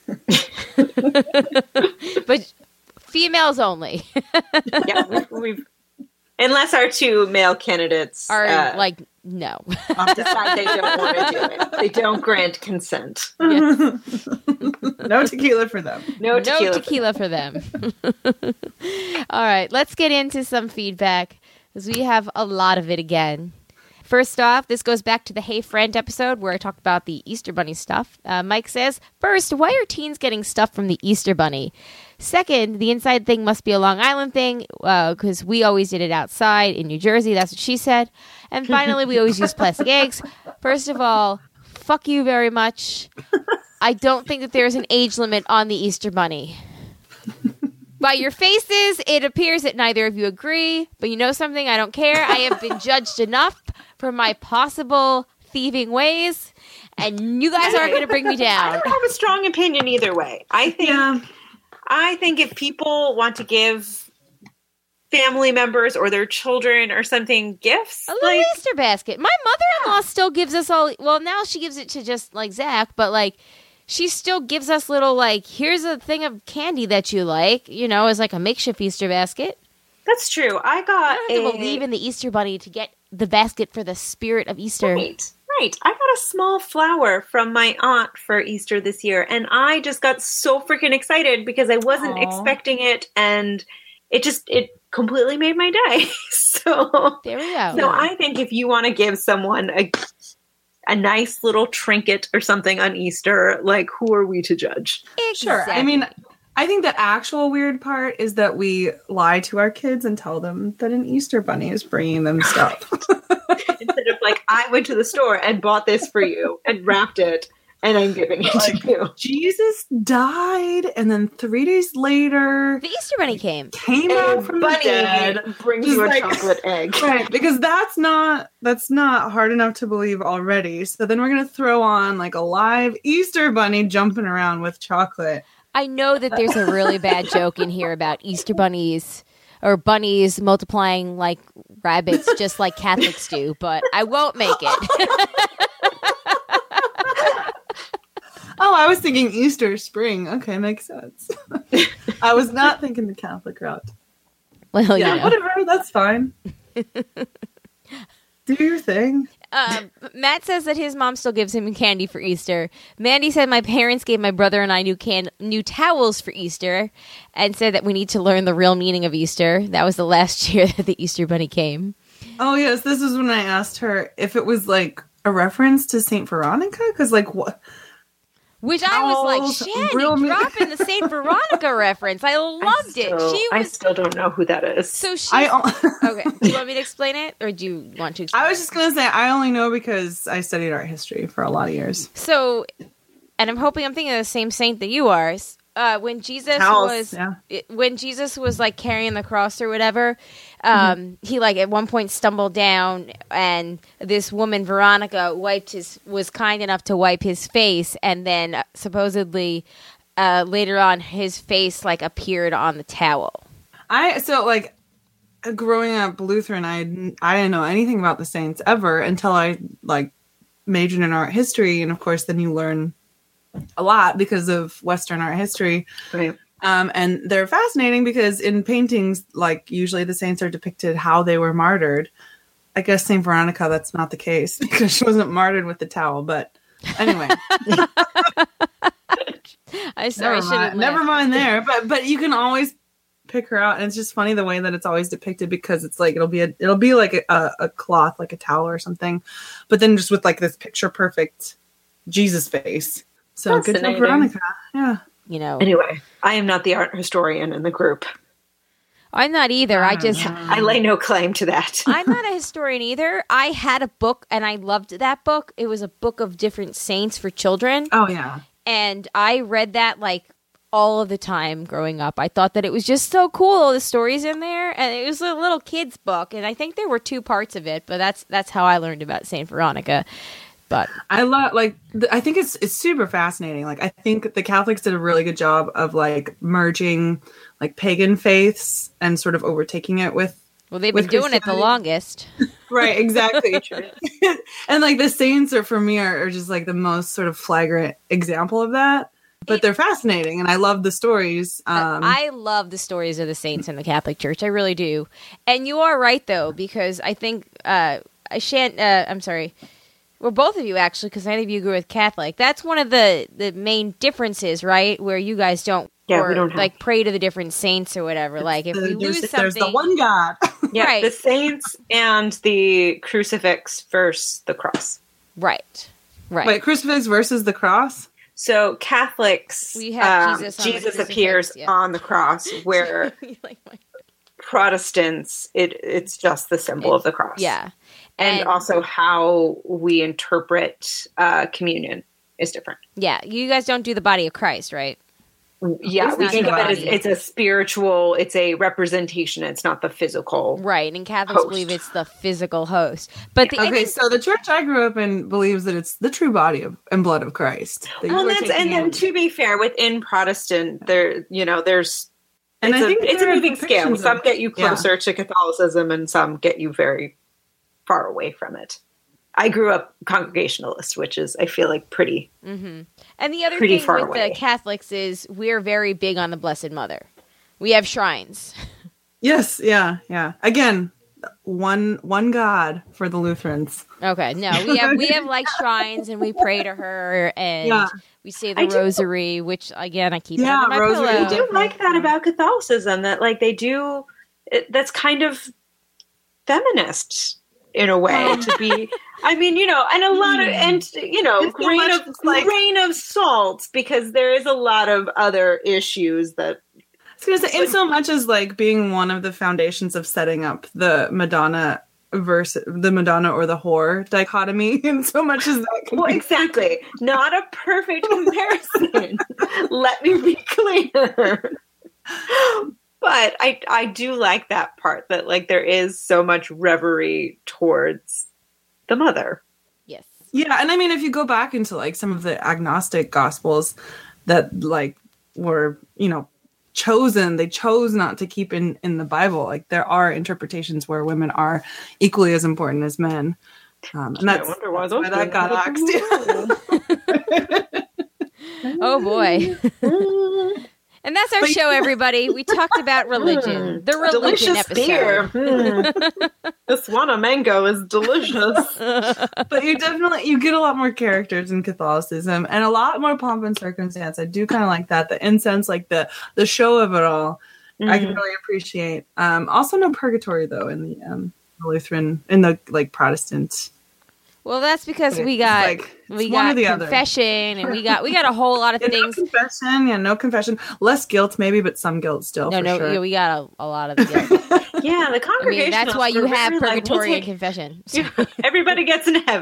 But females only Yeah, we've, we've unless our two male candidates are uh, like, no. decide they don't want to do it. They don't grant consent. no tequila for them. No No tequila. tequila for them. All right, let's get into some feedback because we have a lot of it again. First off, this goes back to the Hey Friend episode where I talked about the Easter Bunny stuff. Uh, Mike says, first, why are teens getting stuff from the Easter Bunny? Second, the inside thing must be a Long Island thing because uh, we always did it outside in New Jersey. That's what she said. And finally, we always use plastic eggs. First of all, fuck you very much. I don't think that there's an age limit on the Easter Bunny. By your faces, it appears that neither of you agree. But you know something? I don't care. I have been judged enough for my possible thieving ways. And you guys aren't going to bring me I down. don't have a strong opinion either way. I think Yeah. I think if people want to give family members or their children or something gifts, A little like Easter basket. My mother-in-law still gives us all. Well, now she gives it to just like Zach, but like she still gives us little like, here's a thing of candy that you like, you know, as like a makeshift Easter basket. that's true. I got I don't have to a, believe in the Easter Bunny to get the basket for the spirit of Easter. Right, right. I got a small flower from my aunt for Easter this year, and I just got so freaking excited because I wasn't Aw. expecting it, and it just it completely made my day. so, There we go. so I think if you want to give someone a a nice little trinket or something on Easter, like who are we to judge? Sure. I mean, I think the actual weird part is that we lie to our kids and tell them that an Easter bunny is bringing them stuff. Instead of like, I went to the store and bought this for you and wrapped it, and I'm giving it to you. Jesus died, and then three days later the Easter Bunny came. came And out from the Bunny dead. brings Just you a like- chocolate egg. Right, because that's not that's not hard enough to believe already. So then we're gonna throw on like a live Easter bunny jumping around with chocolate. I know that there's a really bad joke in here about Easter bunnies or bunnies multiplying like rabbits, just like Catholics do, but I won't make it. Oh, I was thinking Easter spring. Okay, makes sense. I was not thinking the Catholic route. Well, Yeah, you know. whatever. That's fine. Do your thing. Um, Matt says that his mom still gives him candy for Easter. Mandy said my parents gave my brother and I new can new towels for Easter, and said that we need to learn the real meaning of Easter. That was the last year that the Easter Bunny came. Oh yes, this is when I asked her if it was like a reference to Saint Veronica, because like what? Which I was like, Towels, Shandy, real me- dropping the Saint Veronica reference. I loved it. Still- She I was still don't know who that is. so she. I o- Okay, do you want me to explain it, or do you want to? Explain I was it? just gonna say I only know because I studied art history for a lot of years. So and I'm hoping I'm thinking of the same saint that you are. Uh, when Jesus Towels, was yeah. it- when Jesus was like carrying the cross or whatever, um, mm-hmm. he like at one point stumbled down, and this woman Veronica wiped his was kind enough to wipe his face, and then uh, supposedly uh, later on his face like appeared on the towel. I so like growing up Lutheran, I I didn't know anything about the saints ever until I like majored in art history, and of course then you learn a lot because of Western art history. Right. Um, and they're fascinating because in paintings, like usually the saints are depicted how they were martyred. I guess Saint Veronica, that's not the case because she wasn't martyred with the towel. But anyway, I sorry, never, I mind, never mind there. But but you can always pick her out, and it's just funny the way that it's always depicted because it's like it'll be a it'll be like a, a cloth, like a towel or something, but then just with like this picture perfect Jesus face. So good job, Veronica. Yeah. You know. Anyway, I am not the art historian in the group. I'm not either. I just I lay no claim to that. I'm not a historian either. I had a book and I loved that book. It was a book of different saints for children. Oh yeah. And I read that like all of the time growing up. I thought that it was just so cool, all the stories in there, and it was a little kid's book, and I think there were two parts of it, but that's that's how I learned about Saint Veronica. But I love like th- I think it's it's super fascinating. Like I think the Catholics did a really good job of like merging like pagan faiths and sort of overtaking it with well, they've been with doing it the longest. Right, exactly. And like the saints are for me are, are just like the most sort of flagrant example of that. But they're fascinating, and I love the stories. Um, I love the stories of the saints in the Catholic Church. I really do. And you are right, though, because I think uh, I shan't. Uh, I'm sorry. Well, both of you actually, because neither of you grew with Catholic. That's one of the, the main differences, right? Where you guys don't, yeah, or, we don't have... like pray to the different saints or whatever. Like if the, we lose there's, something, there's the one God. Yeah, right. The saints and the crucifix versus the cross. Right. Right. Wait, crucifix versus the cross. So Catholics, we have um, Jesus. On the Jesus crucifix, appears yeah. on the cross, where like my... Protestants, it it's just the symbol It's, of the cross. Yeah. And, And also how we interpret uh, communion is different. Yeah, you guys don't do the body of Christ, right? Yeah, It's we not think the of it as body. it's a spiritual, it's a representation. It's not the physical. Right, and Catholics Host. believe it's the physical host. But the Okay, inter- so the church I grew up in believes that it's the true body of and blood of Christ. that you Well, are that's, taking and then in. to be fair, within Protestant, there, you know, there's And it's I a, think it's a there are moving scale. depictions Some of- get you yeah. closer to Catholicism, and some get you very far away from it. I grew up Congregationalist, which is, I feel like, pretty. mm-hmm. And the other pretty thing far with away. the Catholics is we're very big on the Blessed Mother. We have shrines. Yes, yeah, yeah. Again, one one God for the Lutherans. Okay, no, we have we have like shrines, and we pray to her, and Yeah. we say the I do- rosary, which again I keep Yeah, under my rosary. pillow. I do like that about Catholicism, that like they do. It, that's kind of feminist in a way to be. I mean, you know, and a lot of, and you know, It's so grain much of just like- grain of salt, because there is a lot of other issues that. I was gonna say, in so much as like being one of the foundations of setting up the Madonna versus the Madonna or the whore dichotomy, in so much as that can Well, be- exactly, not a perfect comparison. Let me be clear. But I I do like that part, that like there is so much reverie towards the mother. Yes. Yeah, and I mean, if you go back into like some of the agnostic gospels that like were, you know, chosen, they chose not to keep in in the Bible. Like there are interpretations where women are equally as important as men, um, and that's, I wonder why that's those why that got axed. Oh boy. And that's our But- show, everybody. We talked about religion. The religion Delicious episode. beer. Mm. This one, a mango, is delicious. But you definitely you get a lot more characters in Catholicism and a lot more pomp and circumstance. I do kind of like that. The incense, like the the show of it all, I can really appreciate. Um, also, no purgatory though in the um, Lutheran, in the like Protestant. Well, that's because we It's got like, it's we one or got the other. confession, and we got we got a whole lot of Yeah, no things. confession, yeah, no confession. Less guilt, maybe, but some guilt still. No, for no, sure. yeah, we got a, a lot of the guilt. Yeah, the I congregation. mean, that's why you have purgatory we'll and confession. take, everybody gets in heaven.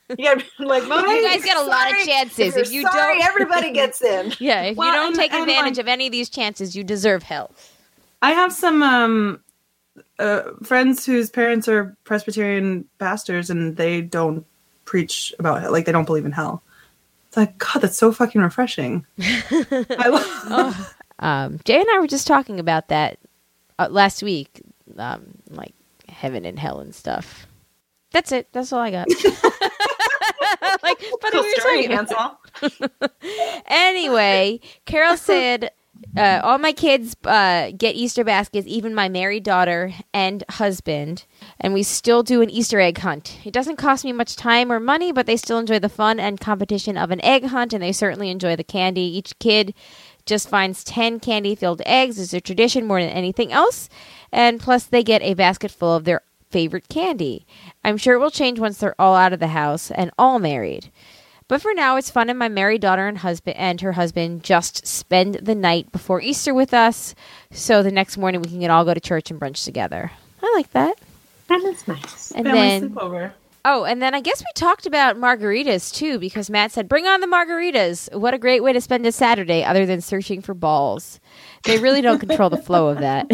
You gotta be like, Mom, You guys get a lot of sorry. chances. You're If you sorry, don't- everybody gets in. Yeah, if Well, you don't and- take and, advantage like- of any of these chances, you deserve hell. I have some um, uh, friends whose parents are Presbyterian pastors, and they don't preach about it. Like, they don't believe in hell. It's like, God, that's so fucking refreshing. I love- Um, Jay and I were just talking about that uh, last week, um, like heaven and hell and stuff. That's it. That's all I got. Like, but Cool we were story, talking about- Hansel. Anyway, Carol said, uh, all my kids uh, get Easter baskets, even my married daughter and husband, and we still do an Easter egg hunt. It doesn't cost me much time or money, but they still enjoy the fun and competition of an egg hunt, and they certainly enjoy the candy. Each kid just finds ten candy-filled eggs. It's a tradition more than anything else, and plus they get a basket full of their favorite candy. I'm sure it will change once they're all out of the house and all married. But for now, it's fun, and my married daughter and husband and her husband just spend the night before Easter with us, so the next morning we can all go to church and brunch together. I like that. That is nice. And Family then, sleepover. oh, and then I guess we talked about margaritas too, because Matt said, "Bring on the margaritas." What a great way to spend a Saturday, other than searching for balls. They really don't control the flow of that.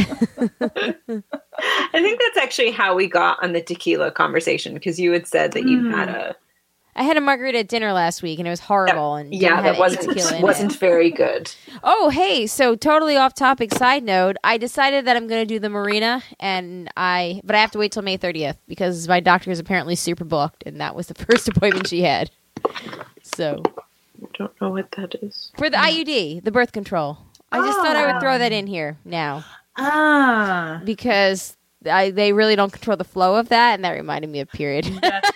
I think that's actually how we got on the tequila conversation, because you had said that you had a I had a margarita at dinner last week, and it was horrible. And yeah didn't have that any wasn't tequila in it. wasn't very good. Oh, hey, so totally off topic side note, I decided that I'm going to do the marina, and I but I have to wait till May thirtieth because my doctor is apparently super booked, and that was the first appointment she had. So, I don't know what that is. for the I U D, the birth control. I just thought I would throw that in here now Ah. because I, they really don't control the flow of that, and that reminded me of period.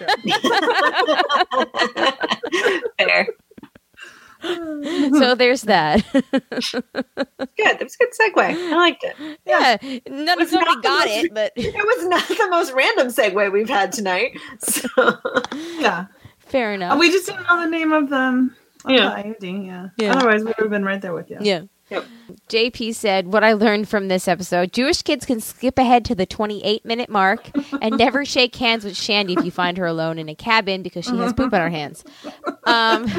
Fair. So there's that. Good. That was a good segue. I liked it. Yeah, none, was nobody not the got most- it, but It was not the most random segue we've had tonight. So Yeah. fair enough. We just didn't know the name of the, of Yeah. the I U D. Yeah. Yeah. Otherwise, we would have been right there with you. Yeah. Yep. J P said, what I learned from this episode, Jewish kids can skip ahead to the twenty-eight minute mark and never shake hands with Shandy if you find her alone in a cabin because she has poop on her hands. Um,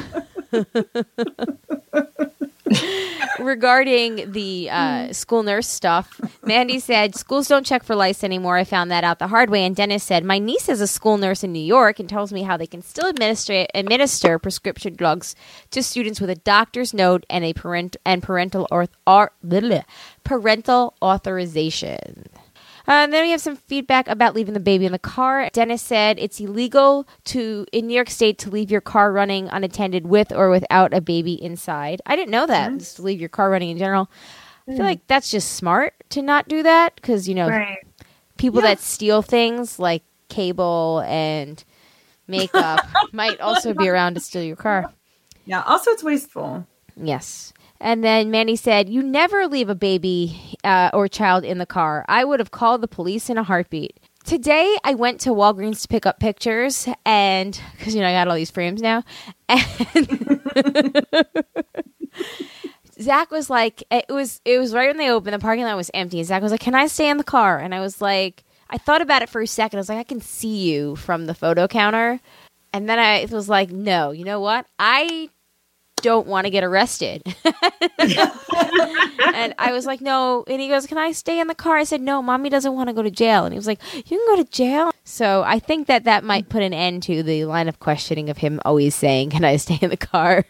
regarding the uh, school nurse stuff, Mandy said, schools don't check for lice anymore. I found that out the hard way. And Dennis said, my niece is a school nurse in New York and tells me how they can still administer, administer prescription drugs to students with a doctor's note and a parent and parental or, or bleh, parental authorization. Uh, and then we have some feedback about leaving the baby in the car. Dennis said it's illegal to in New York State to leave your car running unattended with or without a baby inside. I didn't know that. Just to leave your car running in general. I feel like that's just smart to not do that because, you know, right. people that steal things like cable and makeup might also be around to steal your car. Yeah. Also, it's wasteful. Yes. And then Mandy said, you never leave a baby uh, or child in the car. I would have called the police in a heartbeat. Today, I went to Walgreens to pick up pictures, and because, you know, I got all these frames now. And Zach was like, it was, it was right when they opened, the parking lot was empty. And Zach was like, can I stay in the car? And I was like, I thought about it for a second. I was like, I can see you from the photo counter. And then I was like, no, you know what? I don't want to get arrested. And I was like, no. And he goes, can I stay in the car? I said, no, mommy doesn't want to go to jail. And he was like, you can go to jail. So I think that that might put an end to the line of questioning of him always saying, can I stay in the car?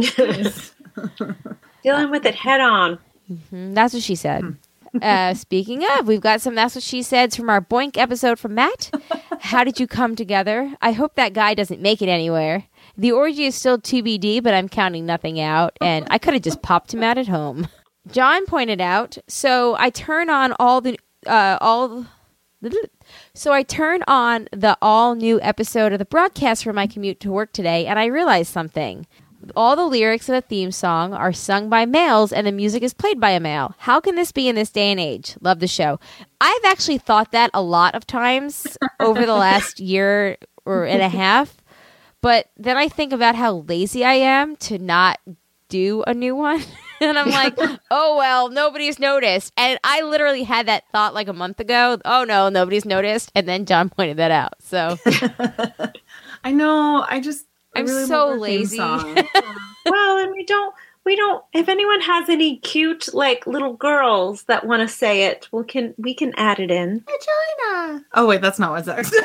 Dealing with it head on. Mm, that's what she said. Uh, speaking of, we've got some That's What She Said from our Boink episode from Matt. How did you come together? I hope that guy doesn't make it anywhere. The orgy is still T B D, but I'm counting nothing out, and I could have just popped him out at home. John pointed out, so I turn on all the uh, all. So I turn on the all new episode of the broadcast for my commute to work today, and I realized something. All the lyrics of the theme song are sung by males, and the music is played by a male. How can this be in this day and age? Love the show. I've actually thought that a lot of times over the last year or and a half. But then I think about how lazy I am to not do a new one. And I'm like, oh, well, nobody's noticed. And I literally had that thought like a month ago. Oh, no, nobody's noticed. And then John pointed that out. So I I know. I just. I I'm really so love our theme lazy. song. Well, and we don't, we don't. If anyone has any cute, like little girls that want to say it, we can we can add it in. Vagina. Oh wait, that's not what's next.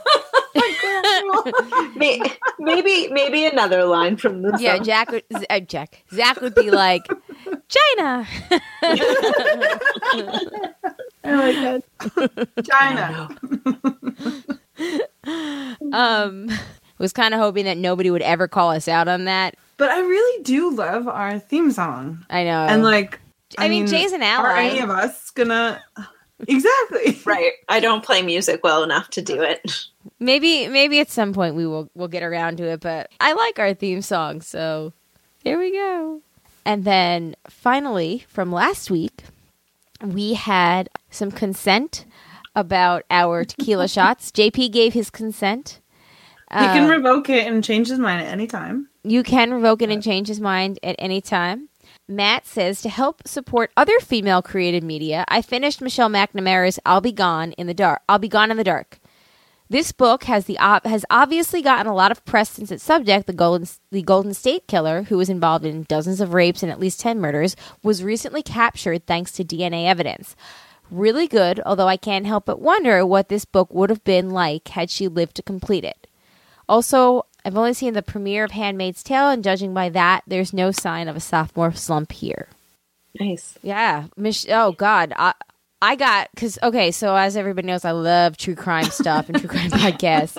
May- maybe maybe another line from the Yeah, song. Jack would uh, Jack Zach would be like, China. I like that. China. um, was kind of hoping that nobody would ever call us out on that. But I really do love our theme song. I know, And like, I mean, Jay's an ally. Are any of us gonna? Exactly. Right. I don't play music well enough to do it. maybe maybe at some point we will we'll get around to it. But I like our theme song, so here we go. And then finally, from last week, we had some consent about our tequila shots. J P gave his consent. He can Um, revoke it and change his mind at any time. You can revoke it and change his mind at any time. Matt says, to help support other female created media, I finished Michelle McNamara's I'll Be Gone in the Dark. I'll Be Gone in the Dark. This book has the ob- has obviously gotten a lot of press since its subject, the Golden the Golden State Killer, who was involved in dozens of rapes and at least ten murders, was recently captured thanks to D N A evidence. Really good, although I can't help but wonder what this book would have been like had she lived to complete it. Also, I've only seen the premiere of Handmaid's Tale, and judging by that, there's no sign of a sophomore slump here. Nice. Yeah. Mich- oh, God. I, I got, because, okay, so as everybody knows, I love true crime stuff and true crime podcasts.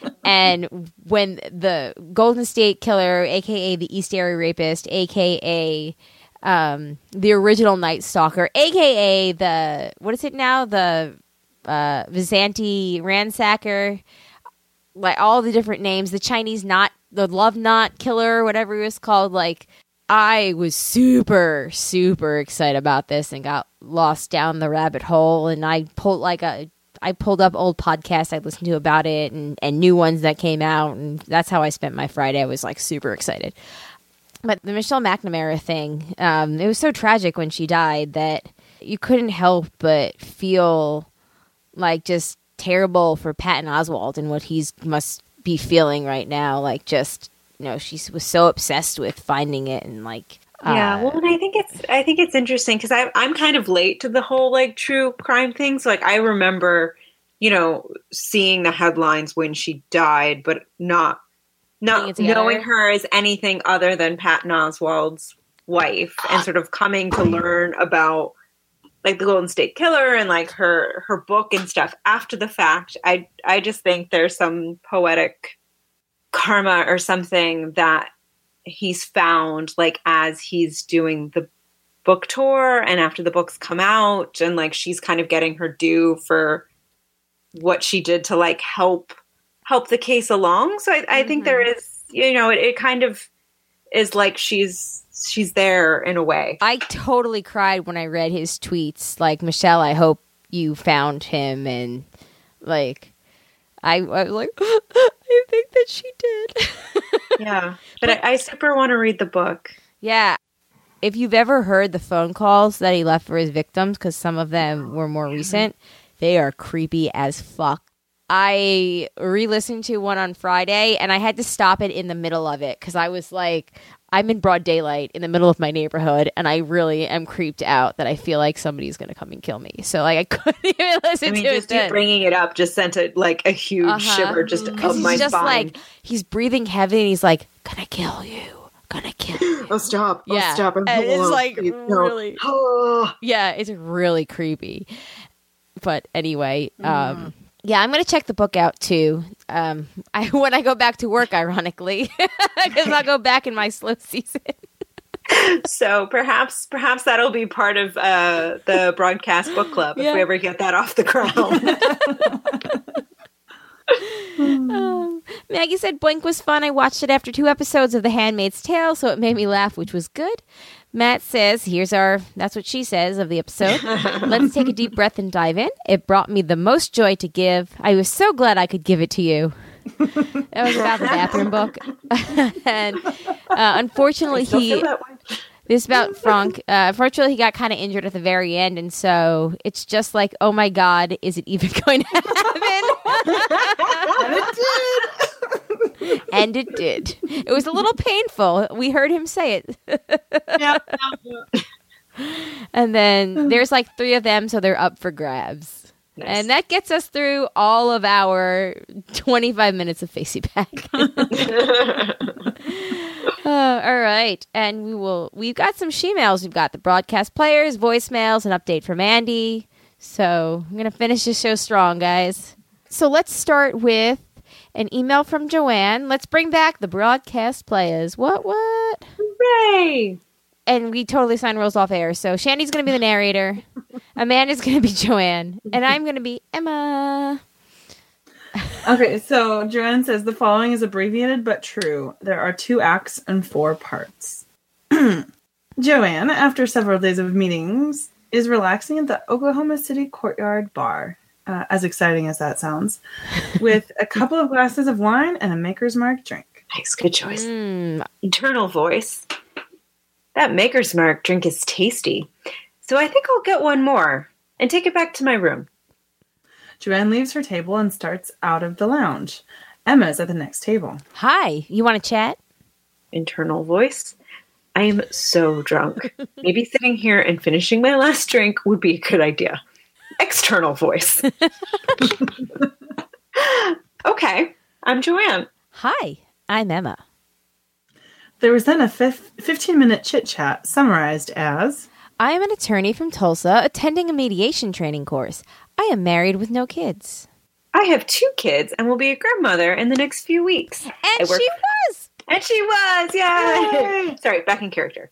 And when the Golden State Killer, a k a the East Area Rapist, a k a um, the original Night Stalker, a k a the, what is it now? The uh, Vizanti Ransacker, like all the different names, the Chinese knot, the love knot killer, whatever it was called. Like, I was super, super excited about this and got lost down the rabbit hole. And I pulled like a, I pulled up old podcasts I listened to about it and, and new ones that came out. And that's how I spent my Friday. I was like super excited. But the Michelle McNamara thing, um, it was so tragic when she died that you couldn't help but feel like just terrible for Patton Oswalt and what he's must be feeling right now. Like, just, you know, she was so obsessed with finding it and like, Yeah, uh, well, and I think it's I think it's interesting because I I'm kind of late to the whole like true crime thing. So like I remember, you know, seeing the headlines when she died, but not Putting it not together. knowing her as anything other than Patton Oswalt's wife, and sort of coming to learn about like the Golden State Killer and like her her book and stuff after the fact. I I just think there's some poetic karma or something that he's found like as he's doing the book tour and after the books come out, and like she's kind of getting her due for what she did to like help help the case along. So I, I think there is, you know, it, it kind of is like she's she's there in a way. I totally cried when I read his tweets. Like, Michelle, I hope you found him. And like, I, I was like, I think that she did. Yeah, but, I, I super want to read the book. Yeah. If you've ever heard the phone calls that he left for his victims, because some of them were more recent, they are creepy as fuck. I re-listened to one on Friday, and I had to stop it in the middle of it, because I was like, I'm in broad daylight in the middle of my neighborhood, and I really am creeped out that I feel like somebody's going to come and kill me. So, like, I couldn't even listen I mean, to just it you then. bringing it up just sent a, like a huge Uh-huh. shiver just Because up he's my just spine. like, he's breathing heavy, and he's like, gonna kill you, gonna kill you. Oh, stop. Oh, Yeah. stop. I'm And it's alone. like Please, no. really- Oh. Yeah, it's really creepy. But anyway, um, yeah, I'm going to check the book out too. Um, I, when I go back to work, ironically, because I'll go back in my slow season. So perhaps perhaps that'll be part of uh, the broadcast book club if Yeah. we ever get that off the ground. Um, Maggie said Boink was fun. I watched it after two episodes of The Handmaid's Tale, so it made me laugh, which was good. Matt says, here's our, that's what she says of the episode. Let's take a deep breath and dive in. It brought me the most joy to give. I was so glad I could give it to you. That was about the bathroom book. And uh, unfortunately, Still he... feel that way. This is about Frank. Uh, unfortunately, he got kind of injured at the very end, and so it's just like, oh my god, is it even going to happen? And it did. And it did. It was a little painful. We heard him say it. Yeah. And then there's like three of them, so they're up for grabs. Nice. And that gets us through all of our twenty-five minutes of Facey Pack. Uh, all right, and we will. We've got some she-mails. We've got the broadcast players, voicemails, an update from Andy. So I'm gonna finish this show strong, guys. So let's start with an email from Joanne. Let's bring back the broadcast players. What? What? Hooray! And we totally signed rules off air. So Shandy's gonna be the narrator, Amanda's gonna be Joanne, and I'm gonna be Emma. Okay, so Joanne says the following is abbreviated but true. There are two acts and four parts. Joanne, after several days of meetings, is relaxing at the Oklahoma City Courtyard Bar, uh, as exciting as that sounds, with a couple of glasses of wine and a Maker's Mark drink. Nice, good choice. Mm, Internal voice. That Maker's Mark drink is tasty. So I think I'll get one more and take it back to my room. Joanne leaves her table and starts out of the lounge. Emma's at the next table. Hi, you want to chat? Internal voice. I am so drunk. Maybe sitting here and finishing my last drink would be a good idea. External voice. Okay, I'm Joanne. Hi, I'm Emma. There was then a fifteen-minute chit-chat summarized as... I am an attorney from Tulsa attending a mediation training course. I am married with no kids. I have two kids and will be a grandmother in the next few weeks. And I work- she was! And she was, yeah. Yay! Sorry, back in character.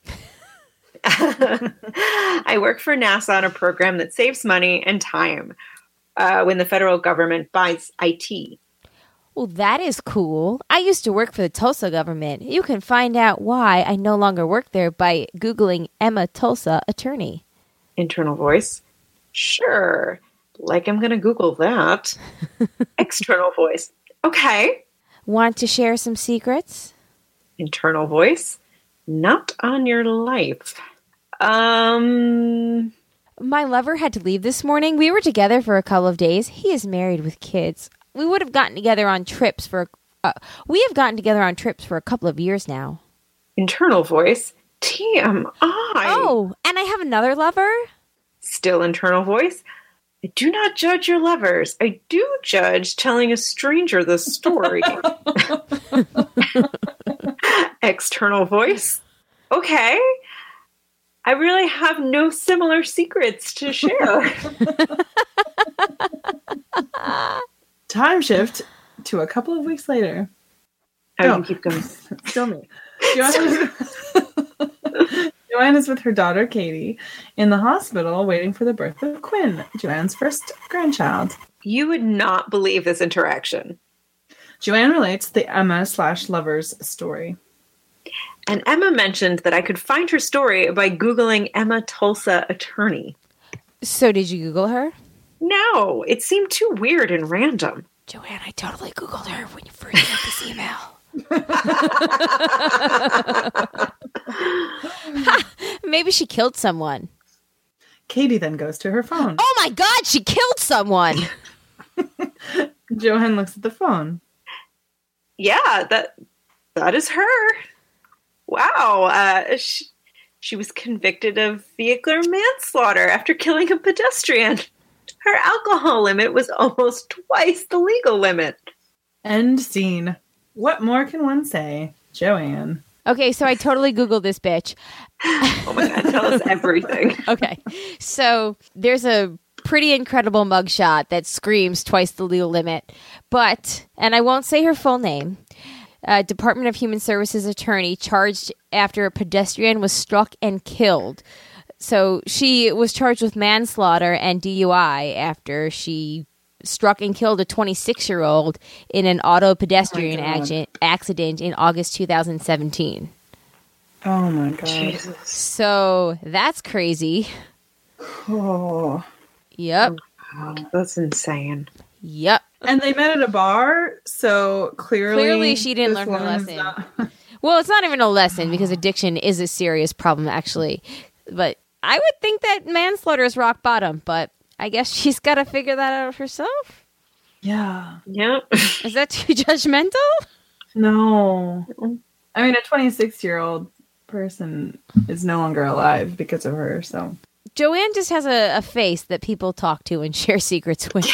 I work for NASA on a program that saves money and time uh, when the federal government buys I T. Well, that is cool. I used to work for the Tulsa government. You can find out why I no longer work there by Googling Emma Tulsa attorney. Internal voice. Sure. Like I'm going to Google that. External voice. Okay. Want to share some secrets? Internal voice. Not on your life. Um... My lover had to leave this morning. We were together for a couple of days. He is married with kids. We would have gotten together on trips for... Uh, we have gotten together on trips for a couple of years now. Internal voice. T M I. Oh, and I have another lover? Still internal voice. I do not judge your lovers. I do judge telling a stranger the story. External voice. Okay. I really have no similar secrets to share. Time shift to a couple of weeks later. I Oh. can keep going. Still me. Joanne is, Joanne is with her daughter, Katie, in the hospital waiting for the birth of Quinn, Joanne's first grandchild. You would not believe this interaction. Joanne relates the Emma slash lovers story. And Emma mentioned that I could find her story by Googling Emma Tulsa attorney. So did you Google her? No, it seemed too weird and random. Joanne, I totally Googled her when you first got this email. Maybe she killed someone. Katie then goes to her phone. Oh my God, she killed someone. Joanne looks at the phone. Yeah, that that is her. Wow. Uh, she, she was convicted of vehicular manslaughter after killing a pedestrian. Her alcohol limit was almost twice the legal limit. End scene. What more can one say? Joanne. Okay, so I totally Googled this bitch. Oh my God, tell us everything. Okay, so there's a pretty incredible mugshot that screams twice the legal limit. But, and I won't say her full name, uh, Department of Human Services attorney charged after a pedestrian was struck and killed. So she was charged with manslaughter and D U I after she struck and killed a twenty-six-year-old in an auto pedestrian Oh my God. accident, accident in August two thousand seventeen. Oh my God. Jesus. So that's crazy. Oh. Yep. God, that's insane. Yep. And they met at a bar, so clearly... Clearly she didn't this learn her woman's lesson. not- Well, it's not even a lesson because addiction is a serious problem, actually. But I would think that manslaughter is rock bottom, but I guess she's got to figure that out herself. Yeah. Yep. Is that too judgmental? No. I mean, a twenty-six-year-old person is no longer alive because of her, so. Joanne just has a, a face that people talk to and share secrets with.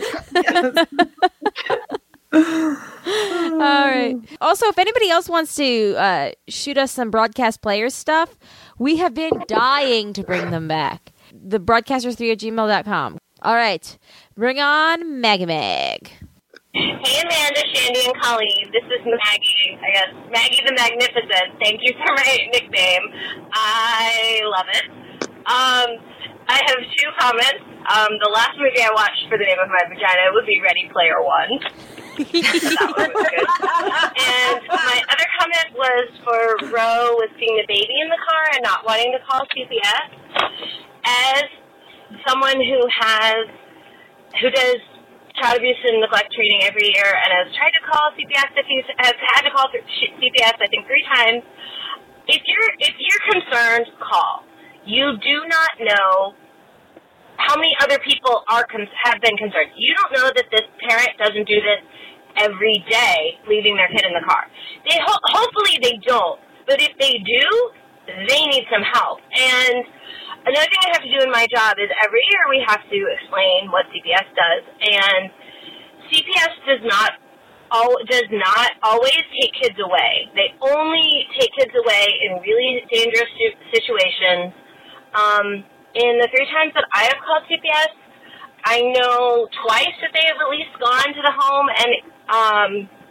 All right. Also, if anybody else wants to uh, shoot us some broadcast players stuff, we have been dying to bring them back. The broadcasters three at gmail dot com. All right. Bring on Maggie Meg. Hey, Amanda, Shandy, and Colleen. This is Maggie, I guess. Maggie the Magnificent. Thank you for my nickname. I love it. Um, I have two comments. Um, the last movie I watched for the name of my vagina would be Ready Player One. That one was good. And my other comment was for Ro with seeing the baby in the car and not wanting to call C P S. As someone who has, who does child abuse and neglect training every year and has tried to call C P S, if you has had to call C P S, I think three times. If you're if you're concerned, call. You do not know how many other people are con- have been concerned. You don't know that this parent doesn't do this every day, leaving their kid in the car. They ho- hopefully they don't, but if they do, they need some help. And another thing I have to do in my job is every year we have to explain what C P S does, and C P S does not al- does not always take kids away. They only take kids away in really dangerous su- situations. Um, in the three times that I have called C P S, I know twice that they have at least gone to the home and um,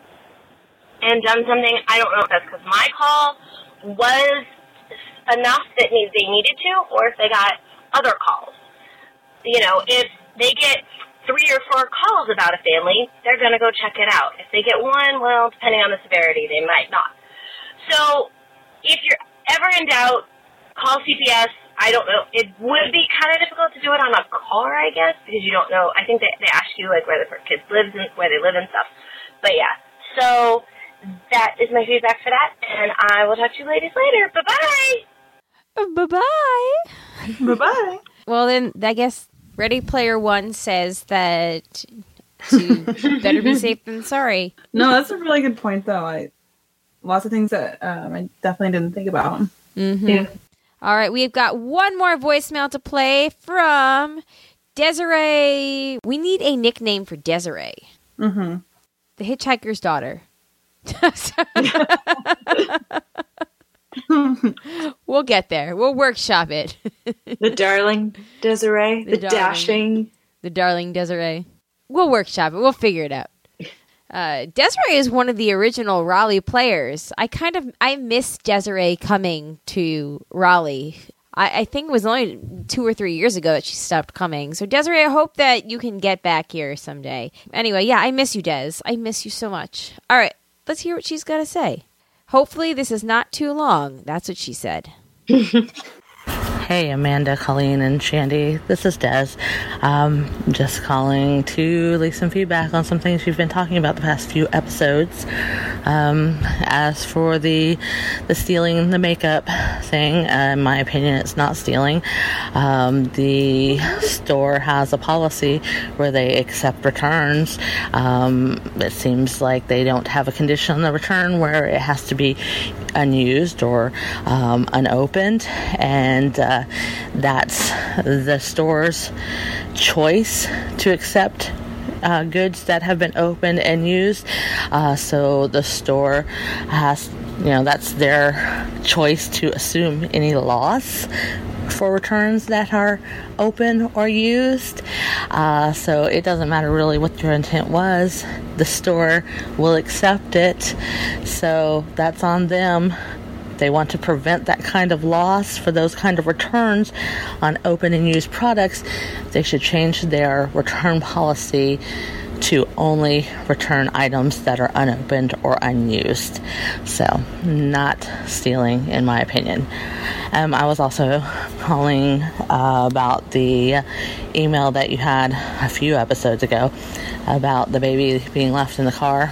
and done something. I don't know if that's because my call was enough that need, they needed to, or if they got other calls. You know, if they get three or four calls about a family, they're going to go check it out. If they get one, well, depending on the severity, they might not. So if you're ever in doubt, call C P S. I don't know. It would be kind of difficult to do it on a car, I guess, because you don't know. I think they, they ask you, like, where the kids lives and where they live and stuff. But, yeah. So that is my feedback for that, and I will talk to you ladies later. Bye-bye! Bye-bye! Bye-bye! Well, then, I guess Ready Player One says that to better be safe than sorry. No, that's a really good point, though. I Lots of things that um, I definitely didn't think about. Mm-hmm. Yeah. All right, we've got one more voicemail to play from Desiree. We need a nickname for Desiree. Mm-hmm. The Hitchhiker's Daughter. We'll get there. We'll workshop it. The darling Desiree. The, The darling. dashing. The darling Desiree. We'll workshop it. We'll figure it out. Uh, Desiree is one of the original Raleigh players. I kind of I miss Desiree coming to Raleigh. I, I think it was only two or three years ago that she stopped coming. So Desiree, I hope that you can get back here someday. Anyway, yeah, I miss you, Des. I miss you so much. All right, let's hear what she's got to say. Hopefully this is not too long. That's what she said. Hey, Amanda, Colleen, and Shandy. This is Des. Um, just calling to leave some feedback on some things you've been talking about the past few episodes. Um, as for the the stealing the makeup thing, uh, in my opinion, it's not stealing. Um, the store has a policy where they accept returns. Um, it seems like they don't have a condition on the return where it has to be unused or um, unopened, and uh, that's the store's choice to accept uh, goods that have been opened and used. Uh, so the store has, you know, that's their choice to assume any loss for returns that are open or used. Uh, so it doesn't matter really what your intent was. The store will accept it. So that's on them. They want to prevent that kind of loss for those kind of returns on open and used products. They should change their return policy to only return items that are unopened or unused. So, not stealing, in my opinion. Um, I was also calling uh, about the email that you had a few episodes ago about the baby being left in the car.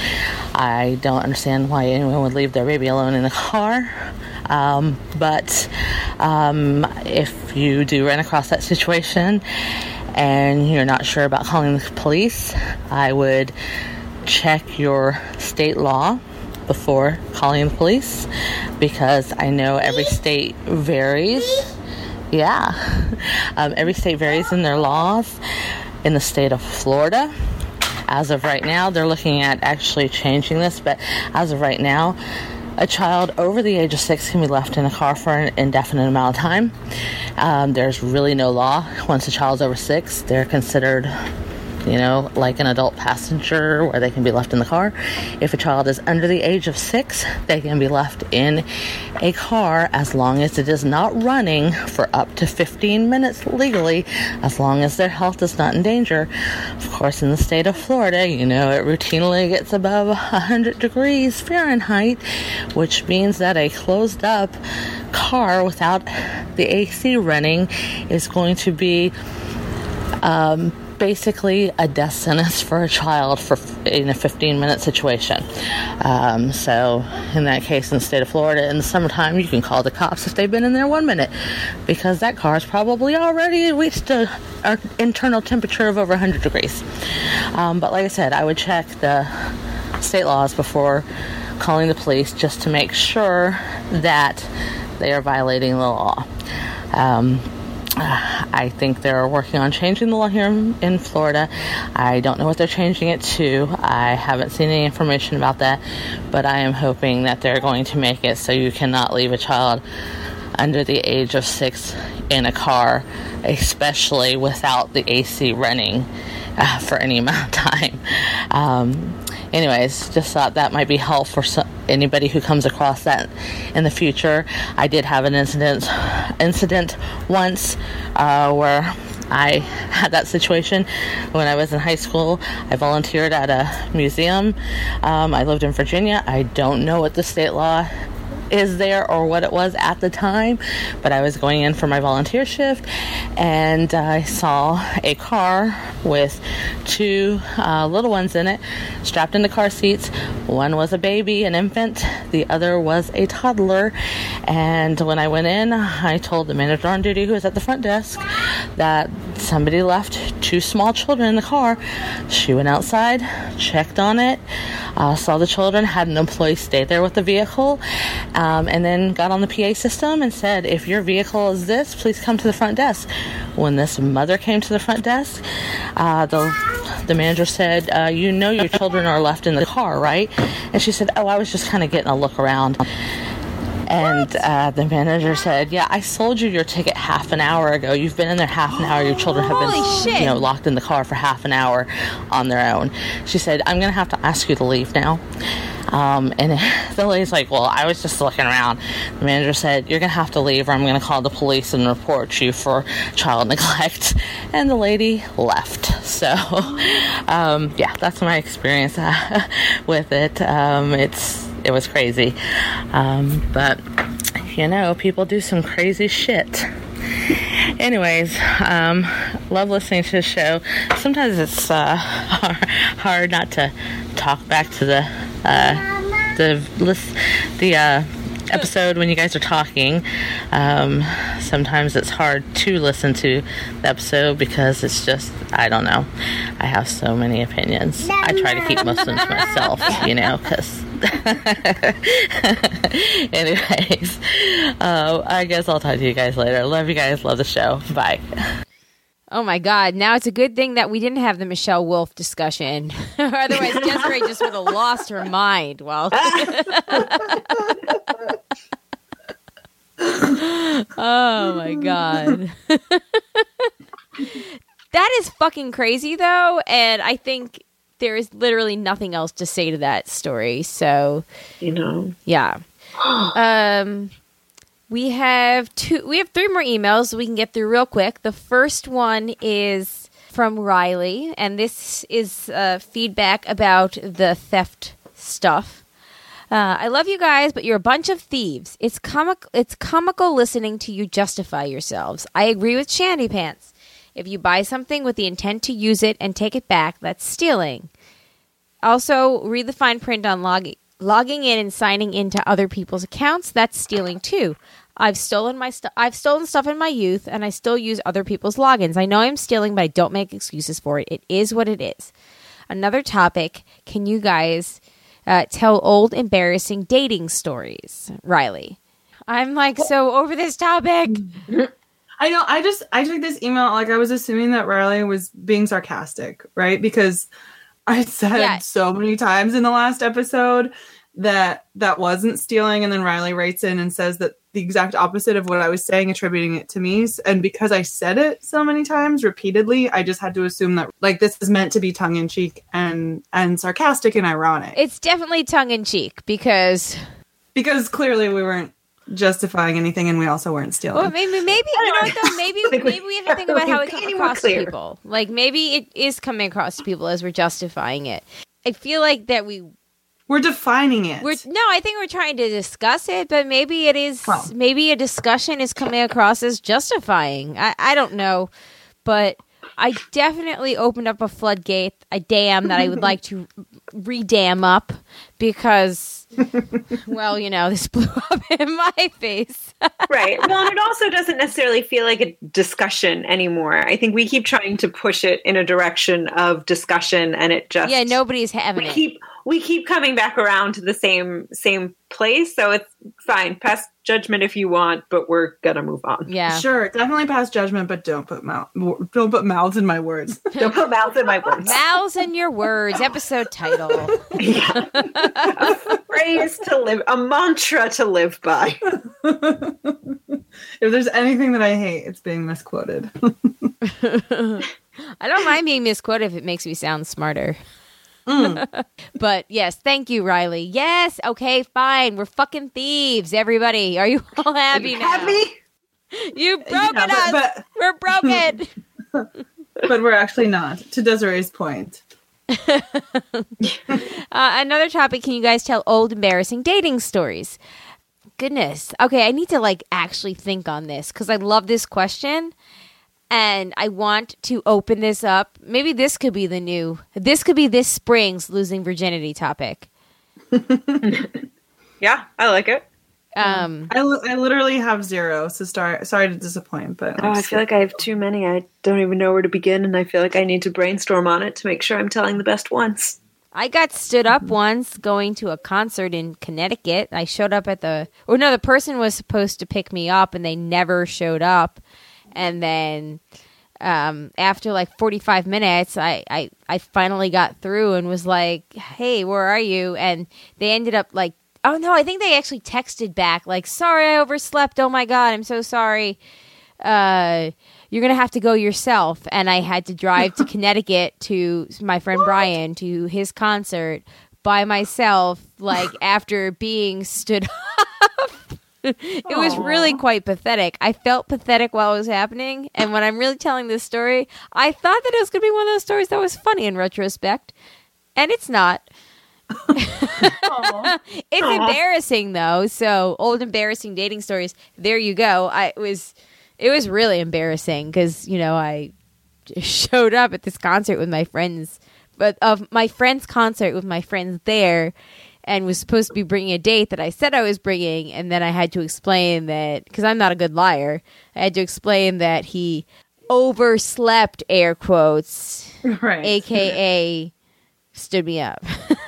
I don't understand why anyone would leave their baby alone in the car. Um, but um, if you do run across that situation and you're not sure about calling the police, I would check your state law before calling the police, because I know every state varies. Yeah. Um, every state varies in their laws. In the state of Florida, as of right now, they're looking at actually changing this, but as of right now, a child over the age of six can be left in a car for an indefinite amount of time. Um, there's really no law. Once a child's over six, they're considered, you know, like an adult passenger where they can be left in the car. If a child is under the age of six, they can be left in a car as long as it is not running for up to fifteen minutes legally, as long as their health is not in danger. Of course, in the state of Florida, you know, it routinely gets above one hundred degrees Fahrenheit, which means that a closed up car without the A C running is going to be um, basically a death sentence for a child for in a fifteen minute situation. Um, so in that case, in the state of Florida, in the summertime, you can call the cops if they've been in there one minute, because that car is probably already reached a, a internal temperature of over one hundred degrees. Um, but like I said, I would check the state laws before calling the police, just to make sure that they are violating the law. Um, I think they're working on changing the law here in Florida. I don't know what they're changing it to. I haven't seen any information about that, but I am hoping that they're going to make it so you cannot leave a child under the age of six in a car, especially without the A C running uh, for any amount of time. Um, anyways, just thought that might be helpful for some, anybody who comes across that in the future. I did have an incident incident once uh, where I had that situation when I was in high school. I volunteered at a museum. Um, I lived in Virginia. I don't know what the state law is there or what it was at the time, but I was going in for my volunteer shift, and I saw a car with two uh, little ones in it, strapped into car seats. One was a baby, an infant. The other was a toddler. And when I went in, I told the manager on duty, who was at the front desk, that somebody left two small children in the car. She went outside, checked on it, uh, saw the children, had an employee stay there with the vehicle, um, and then got on the P A system and said, if your vehicle is this, please come to the front desk. When this mother came to the front desk, uh, the the manager said, uh, you know your children are left in the car, right? And she said, oh, I was just kind of getting a look around. And uh, the manager said, yeah, I sold you your ticket half an hour ago. You've been in there half an hour. Your children have been Holy shit. you know, locked in the car for half an hour on their own. She said, I'm going to have to ask you to leave now. Um, and the lady's like, well, I was just looking around. The manager said, you're going to have to leave or I'm going to call the police and report you for child neglect. And the lady left. So, um, yeah, that's my experience uh, with it. Um, it's It was crazy. Um, but, you know, people do some crazy shit. Anyways, um, love listening to the show. Sometimes it's uh, hard not to talk back to the uh, the list, the uh, episode when you guys are talking. Um, sometimes it's hard to listen to the episode because it's just, I don't know. I have so many opinions. I try to keep most of them to myself, you know, because anyways, uh, I guess I'll talk to you guys later. Love you guys. Love the show. Bye. Oh my God. Now it's a good thing that we didn't have the Michelle Wolf discussion. Otherwise, Desiree just would have lost her mind. Well, oh my God. That is fucking crazy, though. And I think there is literally nothing else to say to that story. So, You know. yeah. Um, we have two. We have three more emails we can get through real quick. The first one is from Riley, and this is uh, feedback about the theft stuff. Uh, I love you guys, but you're a bunch of thieves. It's comic. It's comical listening to you justify yourselves. I agree with Shandy Pants. If you buy something with the intent to use it and take it back, that's stealing. Also, read the fine print on logging. Logging in and signing into other people's accounts, that's stealing too. I've stolen my stuff. I've stolen stuff in my youth, and I still use other people's logins. I know I'm stealing, but I don't make excuses for it. It is what it is. Another topic: can you guys Uh, tell old embarrassing dating stories, Riley. I'm like so over this topic. I know. I just I took this email like I was assuming that Riley was being sarcastic, right? Because I said Yeah. so many times in the last episode that that wasn't stealing, and then Riley writes in and says that the exact opposite of what I was saying, attributing it to me. And because I said it so many times repeatedly, I just had to assume that like this is meant to be tongue in cheek and and sarcastic and ironic. It's definitely tongue in cheek because Because clearly we weren't justifying anything, and we also weren't stealing. well, maybe maybe you know what though maybe maybe we have to think about how it comes Be more across to clear. people. Like maybe it is coming across to people as we're justifying it. I feel like that we We're defining it. We're no, I think we're trying to discuss it, but maybe it is. Well. Maybe a discussion is coming across as justifying. I, I don't know, but I definitely opened up a floodgate, a dam that I would like to re-dam up because, well, you know, this blew up in my face. Right. Well, and it also doesn't necessarily feel like a discussion anymore. I think we keep trying to push it in a direction of discussion, and it just Yeah, nobody's having we it. keep we keep coming back around to the same same place. So it's fine. Pass judgment if you want, but we're gonna move on. Yeah. Sure, definitely pass judgment, but don't put mouth don't put mouths in my words. Don't put mouths in my words. Mouths in your words. Episode title. Yeah. A phrase to live, a mantra to live by. If there's anything that I hate, it's being misquoted. I don't mind being misquoted if it makes me sound smarter. Mm. But yes, thank you, Riley. Yes, okay, fine. We're fucking thieves, everybody. Are you all happy You now? happy? You've broken Yeah, us. but, We're broken. but but we're actually not. To Desiree's point. uh, another topic. Can you guys tell old embarrassing dating stories? Goodness. Okay, I need to like actually think on this because I love this question. And I want to open this up. Maybe this could be the new, this could be this spring's losing virginity topic. Yeah, I like it. Um, I, li- I literally have zero, so sorry, sorry to disappoint, but Oh, I feel like I have too many. I don't even know where to begin, and I feel like I need to brainstorm on it to make sure I'm telling the best ones. I got stood up once going to a concert in Connecticut. I showed up at the, or no, the person was supposed to pick me up and they never showed up. And then um, after like forty-five minutes, I, I, I finally got through and was like, hey, where are you? And they ended up like, oh no, I think they actually texted back like, sorry, I overslept. Oh my God, I'm so sorry. Uh, you're going to have to go yourself. And I had to drive to Connecticut to my friend Brian to his concert by myself, like after being stood up. It was really quite pathetic. I felt pathetic while it was happening. And when I'm really telling this story, I thought that it was going to be one of those stories that was funny in retrospect. And it's not. It's embarrassing, though. So, old embarrassing dating stories. There you go. I it was It was really embarrassing because, you know, I showed up at this concert with my friends. But of my friend's concert with my friends there. And was supposed to be bringing a date that I said I was bringing, and then I had to explain that, because I'm not a good liar, I had to explain that he overslept, air quotes, right. a k a stood me up.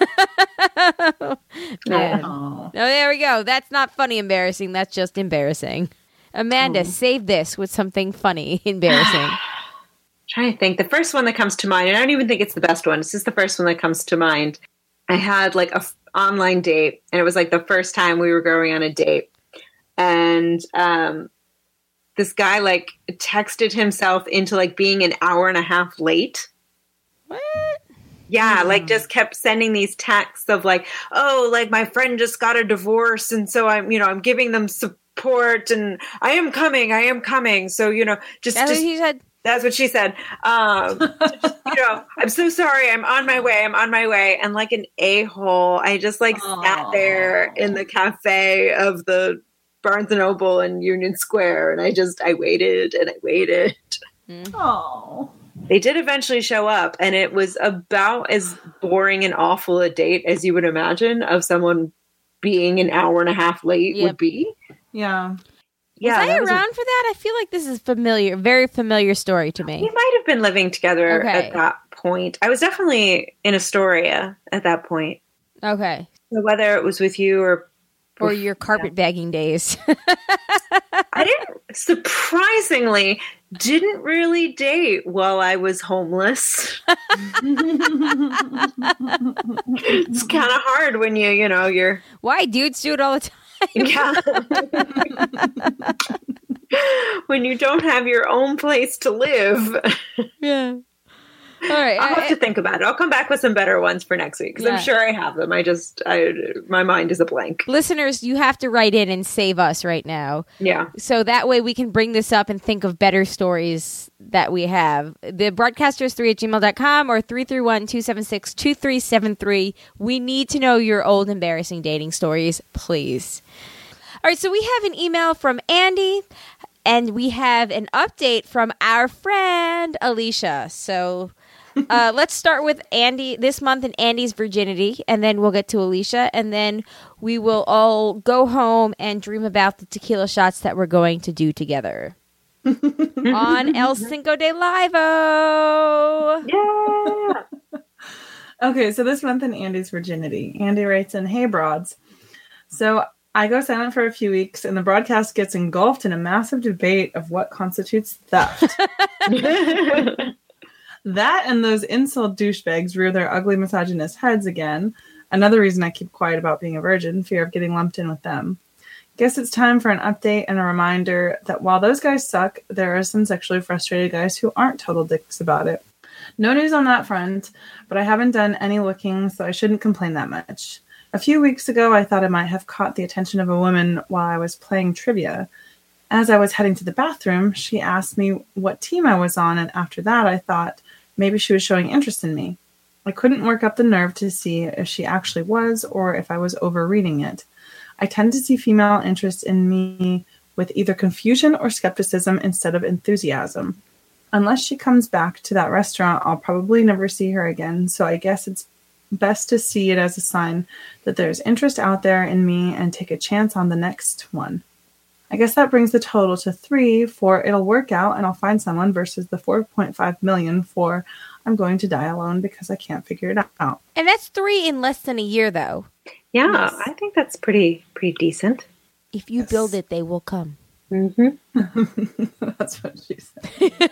Man. Oh. No, there we go. That's not funny embarrassing. That's just embarrassing. Amanda, save this with something funny embarrassing. Trying to think. The first one that comes to mind, and I don't even think it's the best one. It's just the first one that comes to mind. I had like a f- online date, and it was like the first time we were going on a date. And um, this guy like texted himself into like being an hour and a half late. What? Yeah, like just kept sending these texts of like, oh, like my friend just got a divorce, and so I'm, you know, I'm giving them support, and I am coming, I am coming. So you know, just, That's just what he said. That's what she said. Um, just, you know, I'm so sorry. I'm on my way. I'm on my way. And like an a-hole, I just like Aww. sat there in the cafe of the Barnes and Noble in Union Square. And I just, I waited and I waited. Oh. They did eventually show up, and it was about as boring and awful a date as you would imagine of someone being an hour and a half late Yep. would be. Yeah. Yeah, was I that was a- around for that? I feel like this is familiar, very familiar story to me. We might have been living together Okay. at that point. I was definitely in Astoria at that point. Okay. So whether it was with you or Or your carpet bagging days. I didn't, surprisingly, didn't really date while I was homeless. It's kind of hard when you, you know, you're. Why? Dudes do it all the time. Yeah. When you don't have your own place to live. Yeah. All right. I'll have I- to think about it. I'll come back with some better ones for next week because Yeah. I'm sure I have them. I just, I, my mind is a blank. Listeners, you have to write in and save us right now. Yeah. So that way we can bring this up and think of better stories that we have. The broadcasters three at gmail dot com or three three one, two seven six, two three seven three. We need to know your old embarrassing dating stories, please. All right, so we have an email from Andy, and we have an update from our friend Alicia. So uh, let's start with Andy this month and Andy's virginity, and then we'll get to Alicia, and then we will all go home and dream about the tequila shots that we're going to do together on El Cinco de Livo. Yeah. Okay, so this month in Andy's virginity, Andy writes in, "Hey broads. So I go silent for a few weeks and the broadcast gets engulfed in a massive debate of what constitutes theft. That and those incel douchebags rear their ugly misogynist heads again. Another reason I keep quiet about being a virgin, fear of getting lumped in with them. Guess it's time for an update and a reminder that while those guys suck, there are some sexually frustrated guys who aren't total dicks about it. No news on that front, but I haven't done any looking, so I shouldn't complain that much. A few weeks ago, I thought I might have caught the attention of a woman while I was playing trivia. As I was heading to the bathroom, she asked me what team I was on, and after that, I thought maybe she was showing interest in me. I couldn't work up the nerve to see if she actually was or if I was overreading it. I tend to see female interest in me with either confusion or skepticism instead of enthusiasm. Unless she comes back to that restaurant, I'll probably never see her again, so I guess it's best to see it as a sign that there's interest out there in me and take a chance on the next one. I guess that brings the total to three for it'll work out and I'll find someone versus the four point five million for I'm going to die alone because I can't figure it out." And that's three in less than a year, though. Yeah, Yes. I think that's pretty, pretty decent. If you Yes. build it, they will come. Mm-hmm. That's what she said.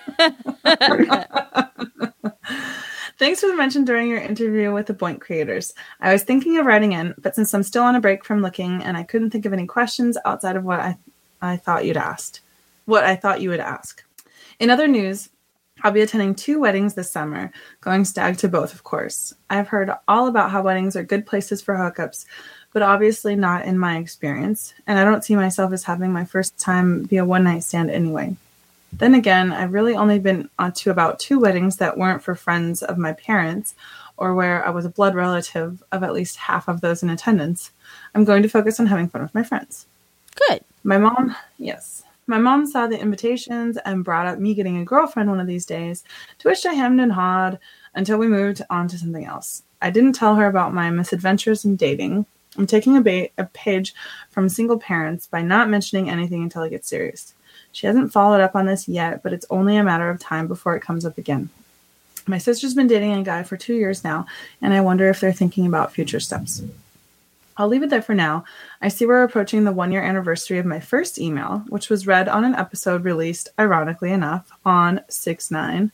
Thanks for the mention during your interview with the Boink creators. I was thinking of writing in, but since I'm still on a break from looking and I couldn't think of any questions outside of what I, I thought you'd asked, what I thought you would ask. In other news, I'll be attending two weddings this summer, going stag to both, of course. I've heard all about how weddings are good places for hookups, but obviously not in my experience, and I don't see myself as having my first time be a one-night stand anyway. Then again, I've really only been on to about two weddings that weren't for friends of my parents or where I was a blood relative of at least half of those in attendance. I'm going to focus on having fun with my friends. Good. My mom, yes. My mom saw the invitations and brought up me getting a girlfriend one of these days, to which I hemmed and hawed until we moved on to something else. I didn't tell her about my misadventures in dating. I'm taking a, ba- a page from single parents by not mentioning anything until it gets serious. She hasn't followed up on this yet, but it's only a matter of time before it comes up again. My sister's been dating a guy for two years now, and I wonder if they're thinking about future steps. I'll leave it there for now. I see we're approaching the one-year anniversary of my first email, which was read on an episode released, ironically enough, on six nine.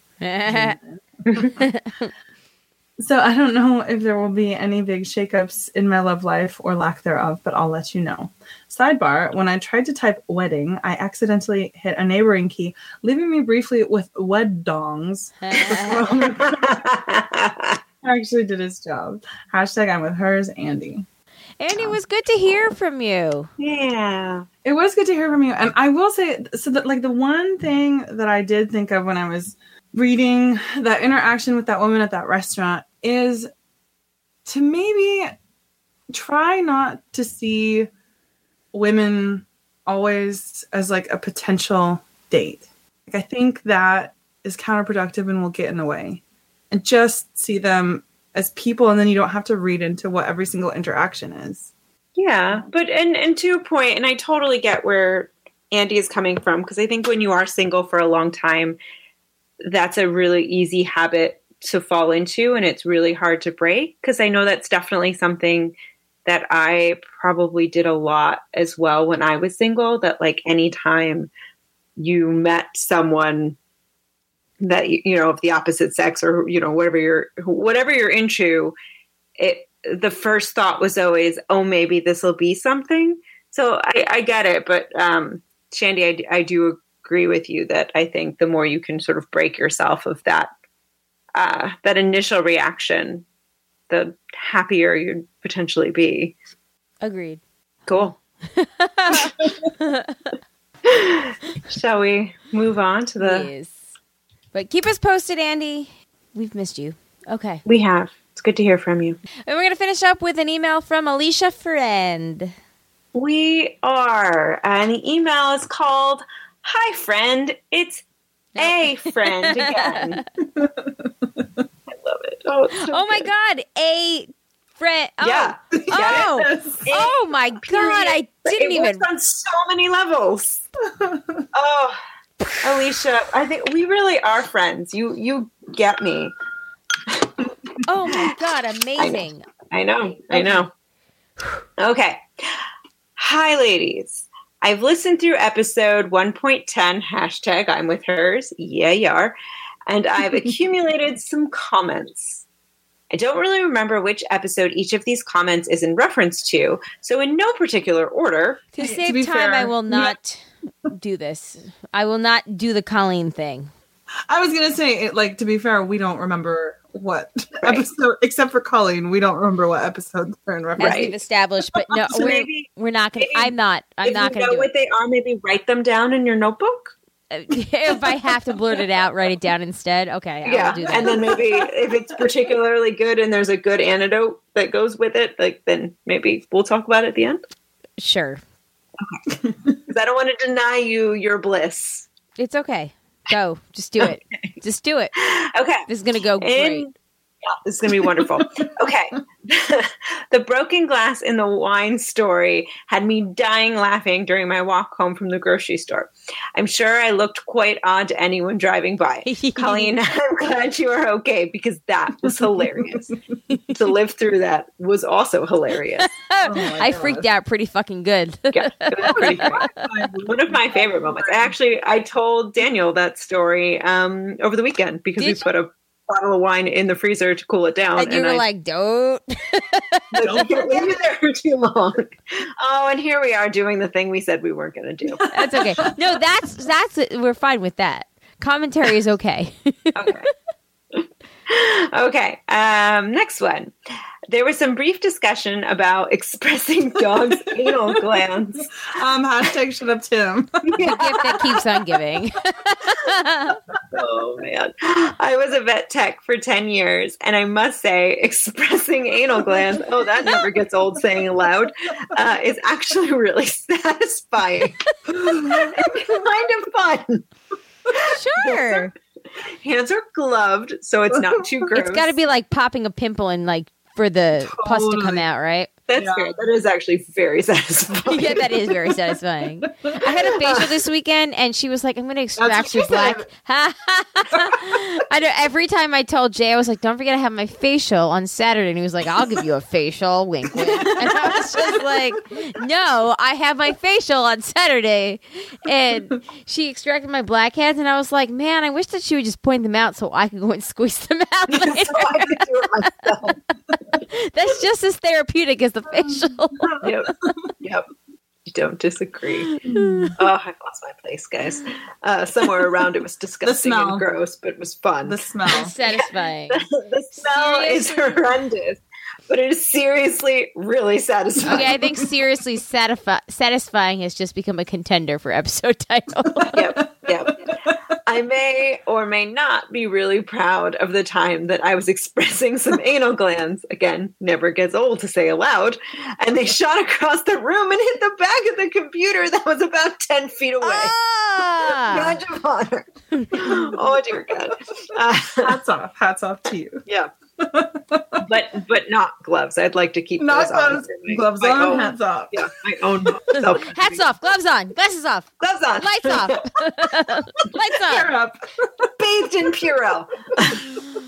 So I don't know if there will be any big shakeups in my love life or lack thereof, but I'll let you know. Sidebar, when I tried to type wedding, I accidentally hit a neighboring key, leaving me briefly with wed dongs. Actually did his job. Hashtag I'm with hers, Andy. Andy, it was good to hear from you. Yeah. It was good to hear from you. And I will say, so that like the one thing that I did think of when I was reading that interaction with that woman at that restaurant is to maybe try not to see women always as like a potential date. Like I think that is counterproductive and will get in the way. And just see them as people, and then you don't have to read into what every single interaction is. Yeah, but and and to a point, and I totally get where Andy is coming from, because I think when you are single for a long time, that's a really easy habit to fall into, and it's really hard to break, because I know that's definitely something that I probably did a lot as well when I was single, that like anytime you met someone that, you know, of the opposite sex, or, you know, whatever you're, whatever you're into, it, the first thought was always, oh, maybe this will be something. So I, I get it. But um, Shandy, I, I do agree with you that I think the more you can sort of break yourself of that, uh, that initial reaction, the happier you'd potentially be. Agreed. Cool. Shall we move on to the... Yes. But keep us posted, Andy. We've missed you. Okay. We have. It's good to hear from you. And we're going to finish up with an email from Alicia Friend. We are. And the email is called, Hi, Friend. It's a friend again. I love it. Oh, it's so oh my good. God. A friend. Oh. Yeah. Oh. Yes. Oh my God. I didn't it even. works on so many levels. Oh, Alicia, I think we really are friends. You, you get me. Oh my God. Amazing. I know. I know. Okay. Hi, ladies. I've listened through episode one point ten, hashtag I'm with hers. Yeah, you are. And I've accumulated some comments. I don't really remember which episode each of these comments is in reference to, so in no particular order. To save to be time, fair, I will not do this. I will not do the Colleen thing. I was gonna say, it, like, to be fair, we don't remember what episode, except for Colleen, we don't remember what episode they're in As reference. we've established, but no, So we're, maybe- we're not going to, maybe I'm not, I'm if not you going know to do what it. they are, maybe write them down in your notebook. If I have to blurt it out, write it down instead. Okay, I Yeah, will do that. and then maybe if it's particularly good and there's a good antidote that goes with it, like then maybe we'll talk about it at the end. Sure. Because I don't want to deny you your bliss. It's okay. Go. Just do it. Just do it. Okay. This is going to go great. In- Yeah, this is going to be wonderful. Okay. The broken glass in the wine story had me dying laughing during my walk home from the grocery store. I'm sure I looked quite odd to anyone driving by. Colleen, I'm glad you are okay, because that was hilarious. To live through that was also hilarious. I freaked out pretty fucking good. Yeah, it was pretty great. One of my favorite moments. I actually, I told Daniel that story um, over the weekend because Did we you? put a bottle of wine in the freezer to cool it down. And you were I, like, don't. don't leave it there too long. Oh, and here we are doing the thing we said we weren't going to do. That's okay. No, that's, that's, we're fine with that. Commentary is okay. Okay. Okay. Um, next one. There was some brief discussion about expressing dogs' anal glands. Um, hashtag shut up, Tim. The gift that keeps on giving. Oh, man. I was a vet tech for ten years, and I must say, expressing anal glands, oh, that never gets old saying aloud, uh, is actually really satisfying. It's kind of fun. Sure. Hands are gloved, so it's not too gross. It's got to be like popping a pimple and like for the pus to come Totally. out, right? That's Yeah. fair. That is actually very satisfying. Yeah, that is very satisfying. I had a facial this weekend, and she was like, "I'm going to extract what your she black." said. I know. Every time I told Jay, I was like, "Don't forget I have my facial on Saturday," and he was like, "I'll give you a facial." Wink, wink. And I was just like, "No, I have my facial on Saturday," and she extracted my blackheads, and I was like, "Man, I wish that she would just point them out so I could go and squeeze them out later." So I can do it myself. That's just as therapeutic as the facial. Yep. Yep. Don't disagree. Oh, I've lost my place, guys. Uh, somewhere around it was disgusting smell. and gross, but it was fun. The smell. Satisfying. The smell is Seriously? horrendous, but it is seriously really satisfying. Okay, I think seriously satisfi- satisfying has just become a contender for episode title. Yep, yep. I may or may not be really proud of the time that I was expressing some anal glands. Again, never gets old to say aloud. And they shot across the room and hit the back of the computer that was about ten feet away. Ah! Badge of honor. Oh, dear God. Uh, Hats off. Hats off to you. yeah. But but not gloves. I'd like to keep Not those on. gloves. for my- Gloves my on, own- hats off. Yeah, my own self. Hats off, gloves on, glasses off, Gloves on. lights off, lights Hair on. up. Bathed in Purell.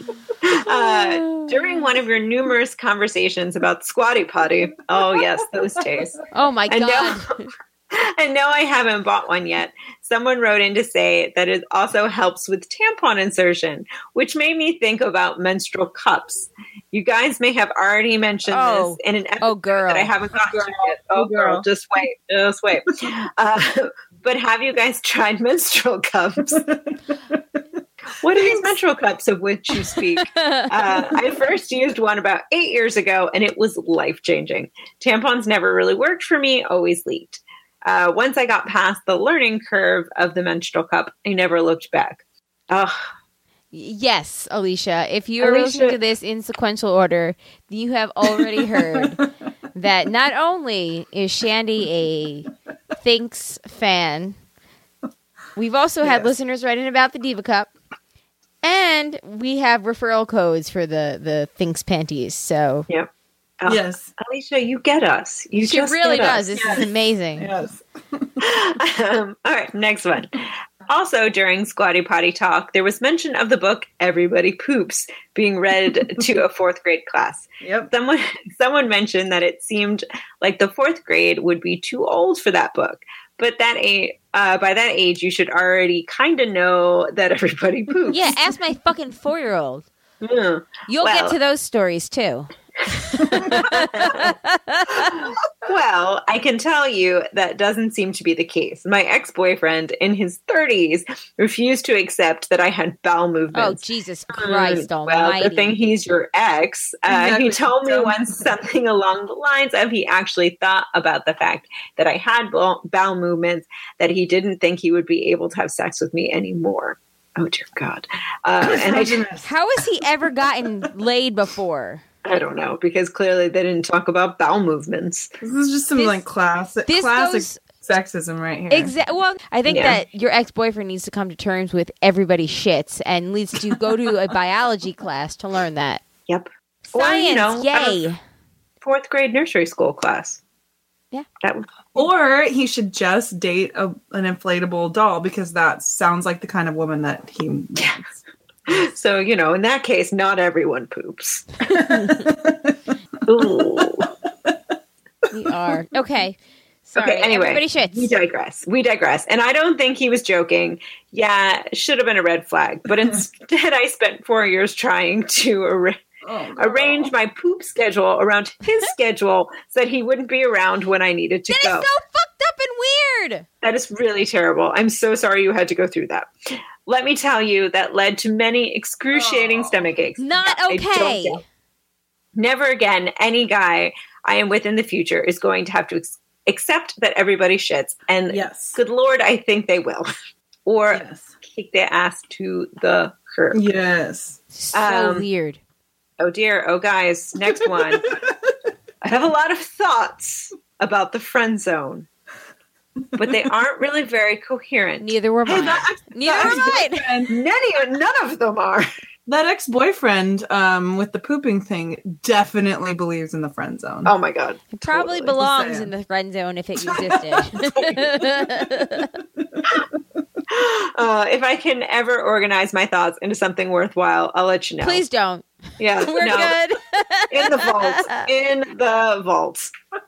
Uh, during one of your numerous conversations about Squatty Potty, oh yes, those tastes. Oh my I god. know, I know I haven't bought one yet. Someone wrote in to say that it also helps with tampon insertion, which made me think about menstrual cups. You guys may have already mentioned Oh. this in an episode Oh, girl. that I haven't gotten to yet. Oh, girl, just wait, just wait. Uh, but have you guys tried menstrual cups? What are these menstrual cups of which you speak? Uh, I first used one about eight years ago, and it was life-changing. Tampons never really worked for me, always leaked. Uh, once I got past the learning curve of the menstrual cup, I never looked back. Ugh. Yes, Alicia. If you are Alicia- listening to this in sequential order, you have already heard that not only is Shandy a Thinks fan, we've also had Yes. listeners writing about the Diva Cup, and we have referral codes for the, the Thinks panties. So Yep. Oh, Yes. Alicia, you get us. You she just really get does. us. This is amazing. Yes. um, all right, next one. Also, during Squatty Potty Talk, there was mention of the book Everybody Poops being read to a fourth grade class. Yep. Someone someone mentioned that it seemed like the fourth grade would be too old for that book, but that a uh, by that age you should already kind of know that everybody poops. Yeah, ask my fucking four-year-old. Mm. You'll Well- get to those stories, too. Well, I can tell you that doesn't seem to be the case. My ex-boyfriend in his thirties refused to accept that I had bowel Oh, movements. Jesus Christ Mm, almighty. Well, good thing he's your ex. Uh, Exactly. He told me Dumb. once something along the lines of he actually thought about the fact that I had bow bowel movements, that he didn't think he would be able to have sex with me anymore. Oh, dear God. Uh, and I, How has he ever gotten laid before? I don't know, because clearly they didn't talk about bowel movements. This is just some This- like classic this classic goes- sexism right here. Exactly. Well, I think Yeah. that your ex-boyfriend needs to come to terms with everybody shits and needs to go to a biology class to learn that. Yep. Or, Science, you know, yay. a fourth grade nursery school class. Yeah. That would Or he should just date a, an inflatable doll because that sounds like the kind of woman that he wants. So, you know, in that case, not everyone poops. Ooh. We are. Okay. Sorry. Okay, anyway, Everybody shits. we digress. We digress. And I don't think he was joking. Yeah, should have been a red flag. But instead, I spent four years trying to ar- Oh, arrange my poop schedule around his schedule so that he wouldn't be around when I needed to That is go. so fucked up and weird. That is really terrible. I'm so sorry you had to go through that. Let me tell you, that led to many excruciating Oh. stomach aches. Not I don't okay. get- Never again, any guy I am with in the future is going to have to ex- accept that everybody shits. And Yes. good Lord, I think they will. Or Yes. kick their ass to the curb. Yes. So Um, weird. Oh dear. Oh guys, next one. I have a lot of thoughts about the friend zone, but they aren't really very coherent. Neither were Hey, mine. that ex- Neither that were mine. ex-boyfriend- Many, none of them are. That ex-boyfriend um, with the pooping thing definitely believes in the friend zone. Oh my god. It probably Totally. belongs Just in saying. the friend zone if it existed. Uh, if I can ever organize my thoughts into something worthwhile, I'll let you know. Please don't. Yeah, We're no. good. In the vault. In the vault.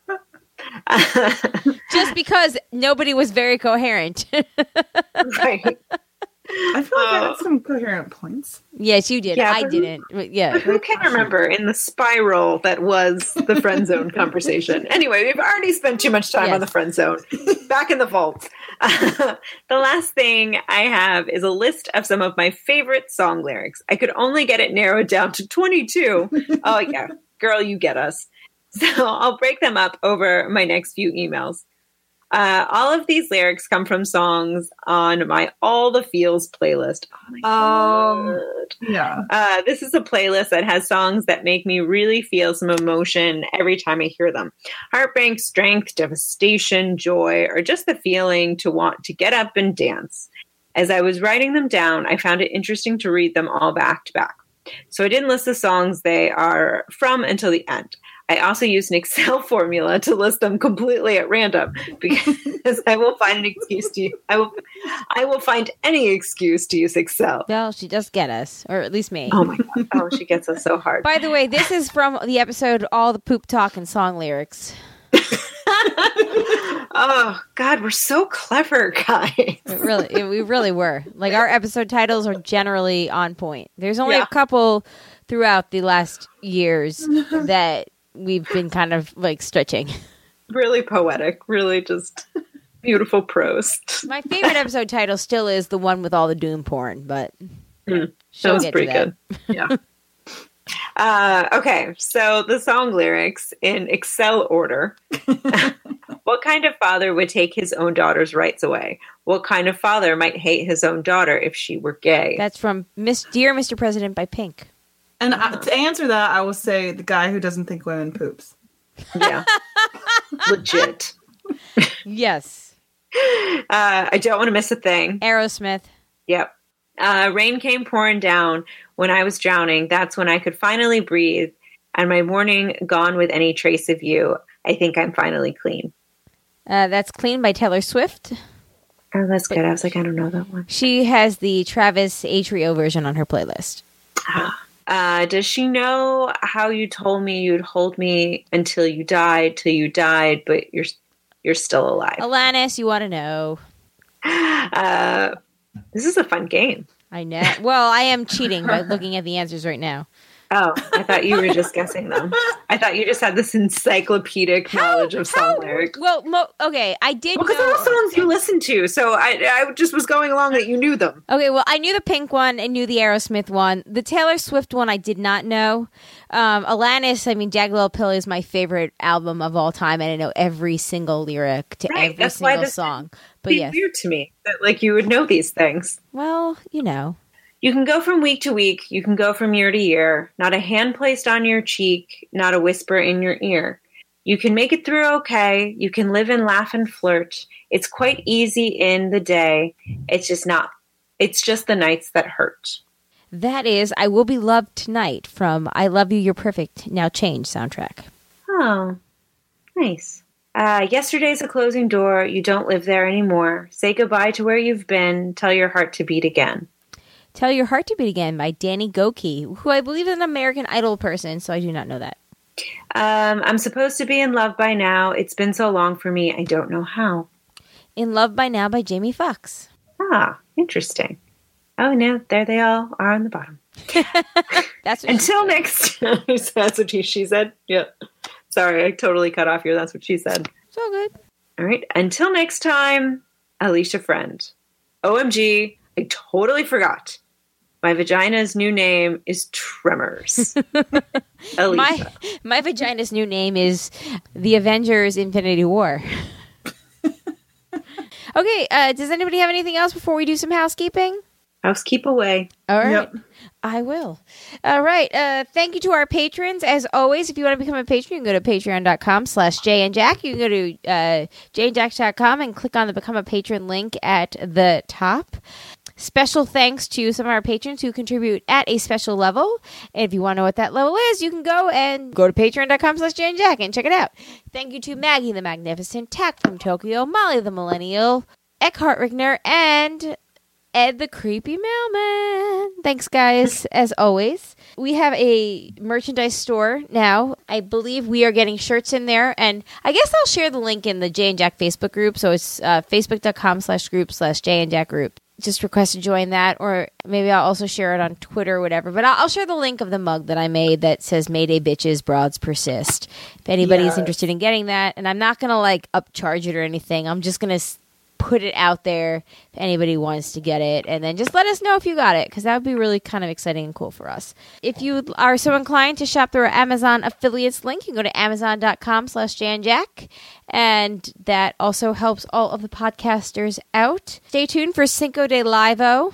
Just because nobody was very coherent. Right. I feel like I Oh. had some coherent points. Yes, you did. Yeah, I but who- didn't. But yeah. But who can remember in the spiral that was the friend zone conversation? Anyway, we've already spent too much time Yes. on the friend zone. Back in the vault. the last thing I have is a list of some of my favorite song lyrics. I could only get it narrowed down to twenty-two. Oh, yeah. Girl, you get us. So I'll break them up over my next few emails. Uh, all of these lyrics come from songs on my All the Feels playlist. Oh my Um, God. Yeah. Uh, this is a playlist that has songs that make me really feel some emotion every time I hear them. Heartbreak, strength, devastation, joy, or just the feeling to want to get up and dance. As I was writing them down, I found it interesting to read them all back to back. So I didn't list the songs they are from until the end. I also use an Excel formula to list them completely at random because I will find an excuse to I will I will find any excuse to use Excel. Well, she does get us, or at least me. Oh my god! Oh, she gets us so hard. By the way, this is from the episode "All the Poop Talk and Song Lyrics." Oh God, we're so clever, guys. It really, it, we really were. Like, our episode titles are generally on point. There's only Yeah. a couple throughout the last years that we've been kind of like stretching. Really poetic. Really just beautiful prose. My favorite episode title still is the one with all the doom porn, but Mm, she'll that was get to pretty that. good. Yeah. uh, okay, so the song lyrics in Excel order. What kind of father would take his own daughter's rights away? What kind of father might hate his own daughter if she were gay? That's from Miss Dear Mister President by Pink. And I, to answer that, I will say the guy who doesn't think women poops. Yeah. Legit. Yes. Uh, I don't want to miss a thing. Aerosmith. Yep. Uh, rain came pouring down when I was drowning. That's when I could finally breathe. And my morning gone with any trace of you. I think I'm finally clean. Uh, that's Clean by Taylor Swift. Oh, that's good. I was like, I don't know that one. She has the Travis Atrio version on her playlist. Uh, does she know how you told me you'd hold me until you died, till you died, but you're you're still alive? Alanis, you want to know? Uh, this is a fun game. I know. Well, I am cheating by looking at the answers right now. Oh, I thought you were just guessing them. I thought you just had this encyclopedic knowledge of song lyrics. Well, mo- okay, I did Because know. they're all songs you listen to, so I, I just was going along that you knew them. Okay, well, I knew the Pink one and knew the Aerosmith one. The Taylor Swift one I did not know. Um, Alanis, I mean, Jagged Little Pill is my favorite album of all time, and I know every single lyric to Right, every that's why single this song. But It's yes, weird to me that like you would know these things. well, you know. You can go from week to week. You can go from year to year. Not a hand placed on your cheek. Not a whisper in your ear. You can make it through okay. You can live and laugh and flirt. It's quite easy in the day. It's just not. It's just the nights that hurt. That is I Will Be Loved Tonight from I Love You, You're Perfect, Now Change soundtrack. Oh, nice. Uh, yesterday's a closing door. You don't live there anymore. Say goodbye to where you've been. Tell your heart to beat again. Tell Your Heart to Beat Again by Danny Goki, who I believe is an American Idol person, so I do not know that. Um, I'm supposed to be in love by now. It's been so long for me. I don't know how. In Love by Now by Jamie Foxx. Ah, interesting. Oh, no, there they all are on the bottom. That's what Until next time. That's what she said. Yeah. Sorry, I totally cut off your that's what she said. It's all good. All right. Until next time, Alicia Friend. O M G, I totally forgot. My vagina's new name is Tremors. Alicia. My my vagina's new name is The Avengers Infinity War. Okay, uh, does anybody have anything else before we do some housekeeping? Housekeep away. All right. Yep. I will. All right. Uh, thank you to our patrons. As always, if you want to become a patron, you can go to patreon.com slash Jay and Jack. You can go to uh, jay and jack dot com and click on the Become a Patron link at the top. Special thanks to some of our patrons who contribute at a special level. And if you want to know what that level is, you can go and go to patreon.com slash Jay and Jack and check it out. Thank you to Maggie the Magnificent, Tack from Tokyo, Molly the Millennial, Eckhart Rickner, and Ed the Creepy Mailman. Thanks, guys, as always. We have a merchandise store now. I believe we are getting shirts in there, and I guess I'll share the link in the Jay and Jack Facebook group, so it's uh, facebook.com slash group slash Jay and Jack group. Just request to join that, or maybe I'll also share it on Twitter or whatever. But I'll, I'll share the link of the mug that I made that says Mayday Bitches, Broads Persist. If anybody's Yes. interested in getting that. And I'm not going to, like, upcharge it or anything. I'm just going to s- put it out there if anybody wants to get it. And then just let us know if you got it, because that would be really kind of exciting and cool for us. If you are so inclined to shop through our Amazon affiliates link, you can go to amazon.com slash janjack. And that also helps all of the podcasters out. Stay tuned for Cinco de Livo,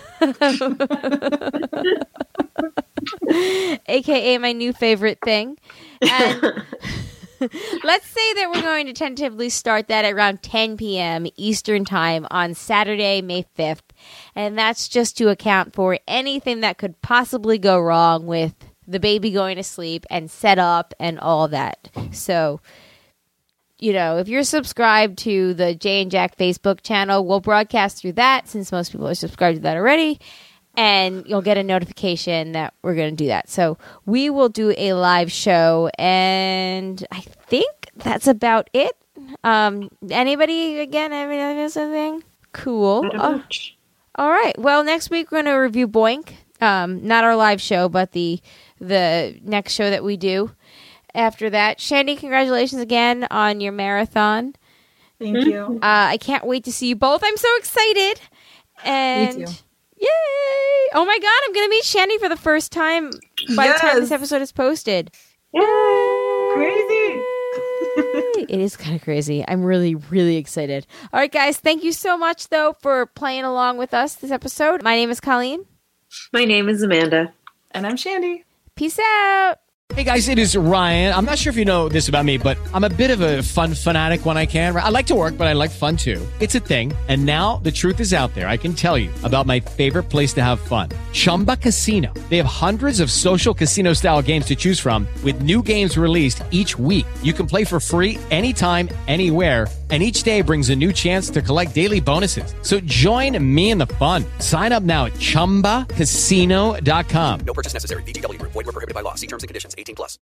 a k a my new favorite thing. And let's say that we're going to tentatively start that at around ten p.m. Eastern Time on Saturday, May fifth. And that's just to account for anything that could possibly go wrong with the baby going to sleep and set up and all that. So, you know, if you're subscribed to the Jay and Jack Facebook channel, we'll broadcast through that since most people are subscribed to that already. And you'll get a notification that we're going to do that. So we will do a live show. And I think that's about it. Um, anybody, again, have any something? Cool. Oh, all right. Well, next week we're going to review Boink. Um, not our live show, but the the next show that we do. After that, Shandy, congratulations again on your marathon. Thank you. Uh, I can't wait to see you both. I'm so excited. And Me too. Yay! Oh my god, I'm going to meet Shandy for the first time by Yes. the time this episode is posted. Crazy. It is kind of crazy. I'm really, really excited. All right, guys, thank you so much, though, for playing along with us this episode. My name is Colleen. My name is Amanda. And I'm Shandy. Peace out. Hey guys, it is Ryan. I'm not sure if you know this about me, but I'm a bit of a fun fanatic when I can. I like to work, but I like fun too. It's a thing. And now the truth is out there. I can tell you about my favorite place to have fun. Chumba Casino. They have hundreds of social casino style games to choose from with new games released each week. You can play for free anytime, anywhere. And each day brings a new chance to collect daily bonuses. So join me in the fun. Sign up now at chumba casino dot com. No purchase necessary. V G W Group. Void where prohibited by law. See terms and conditions. eighteen plus.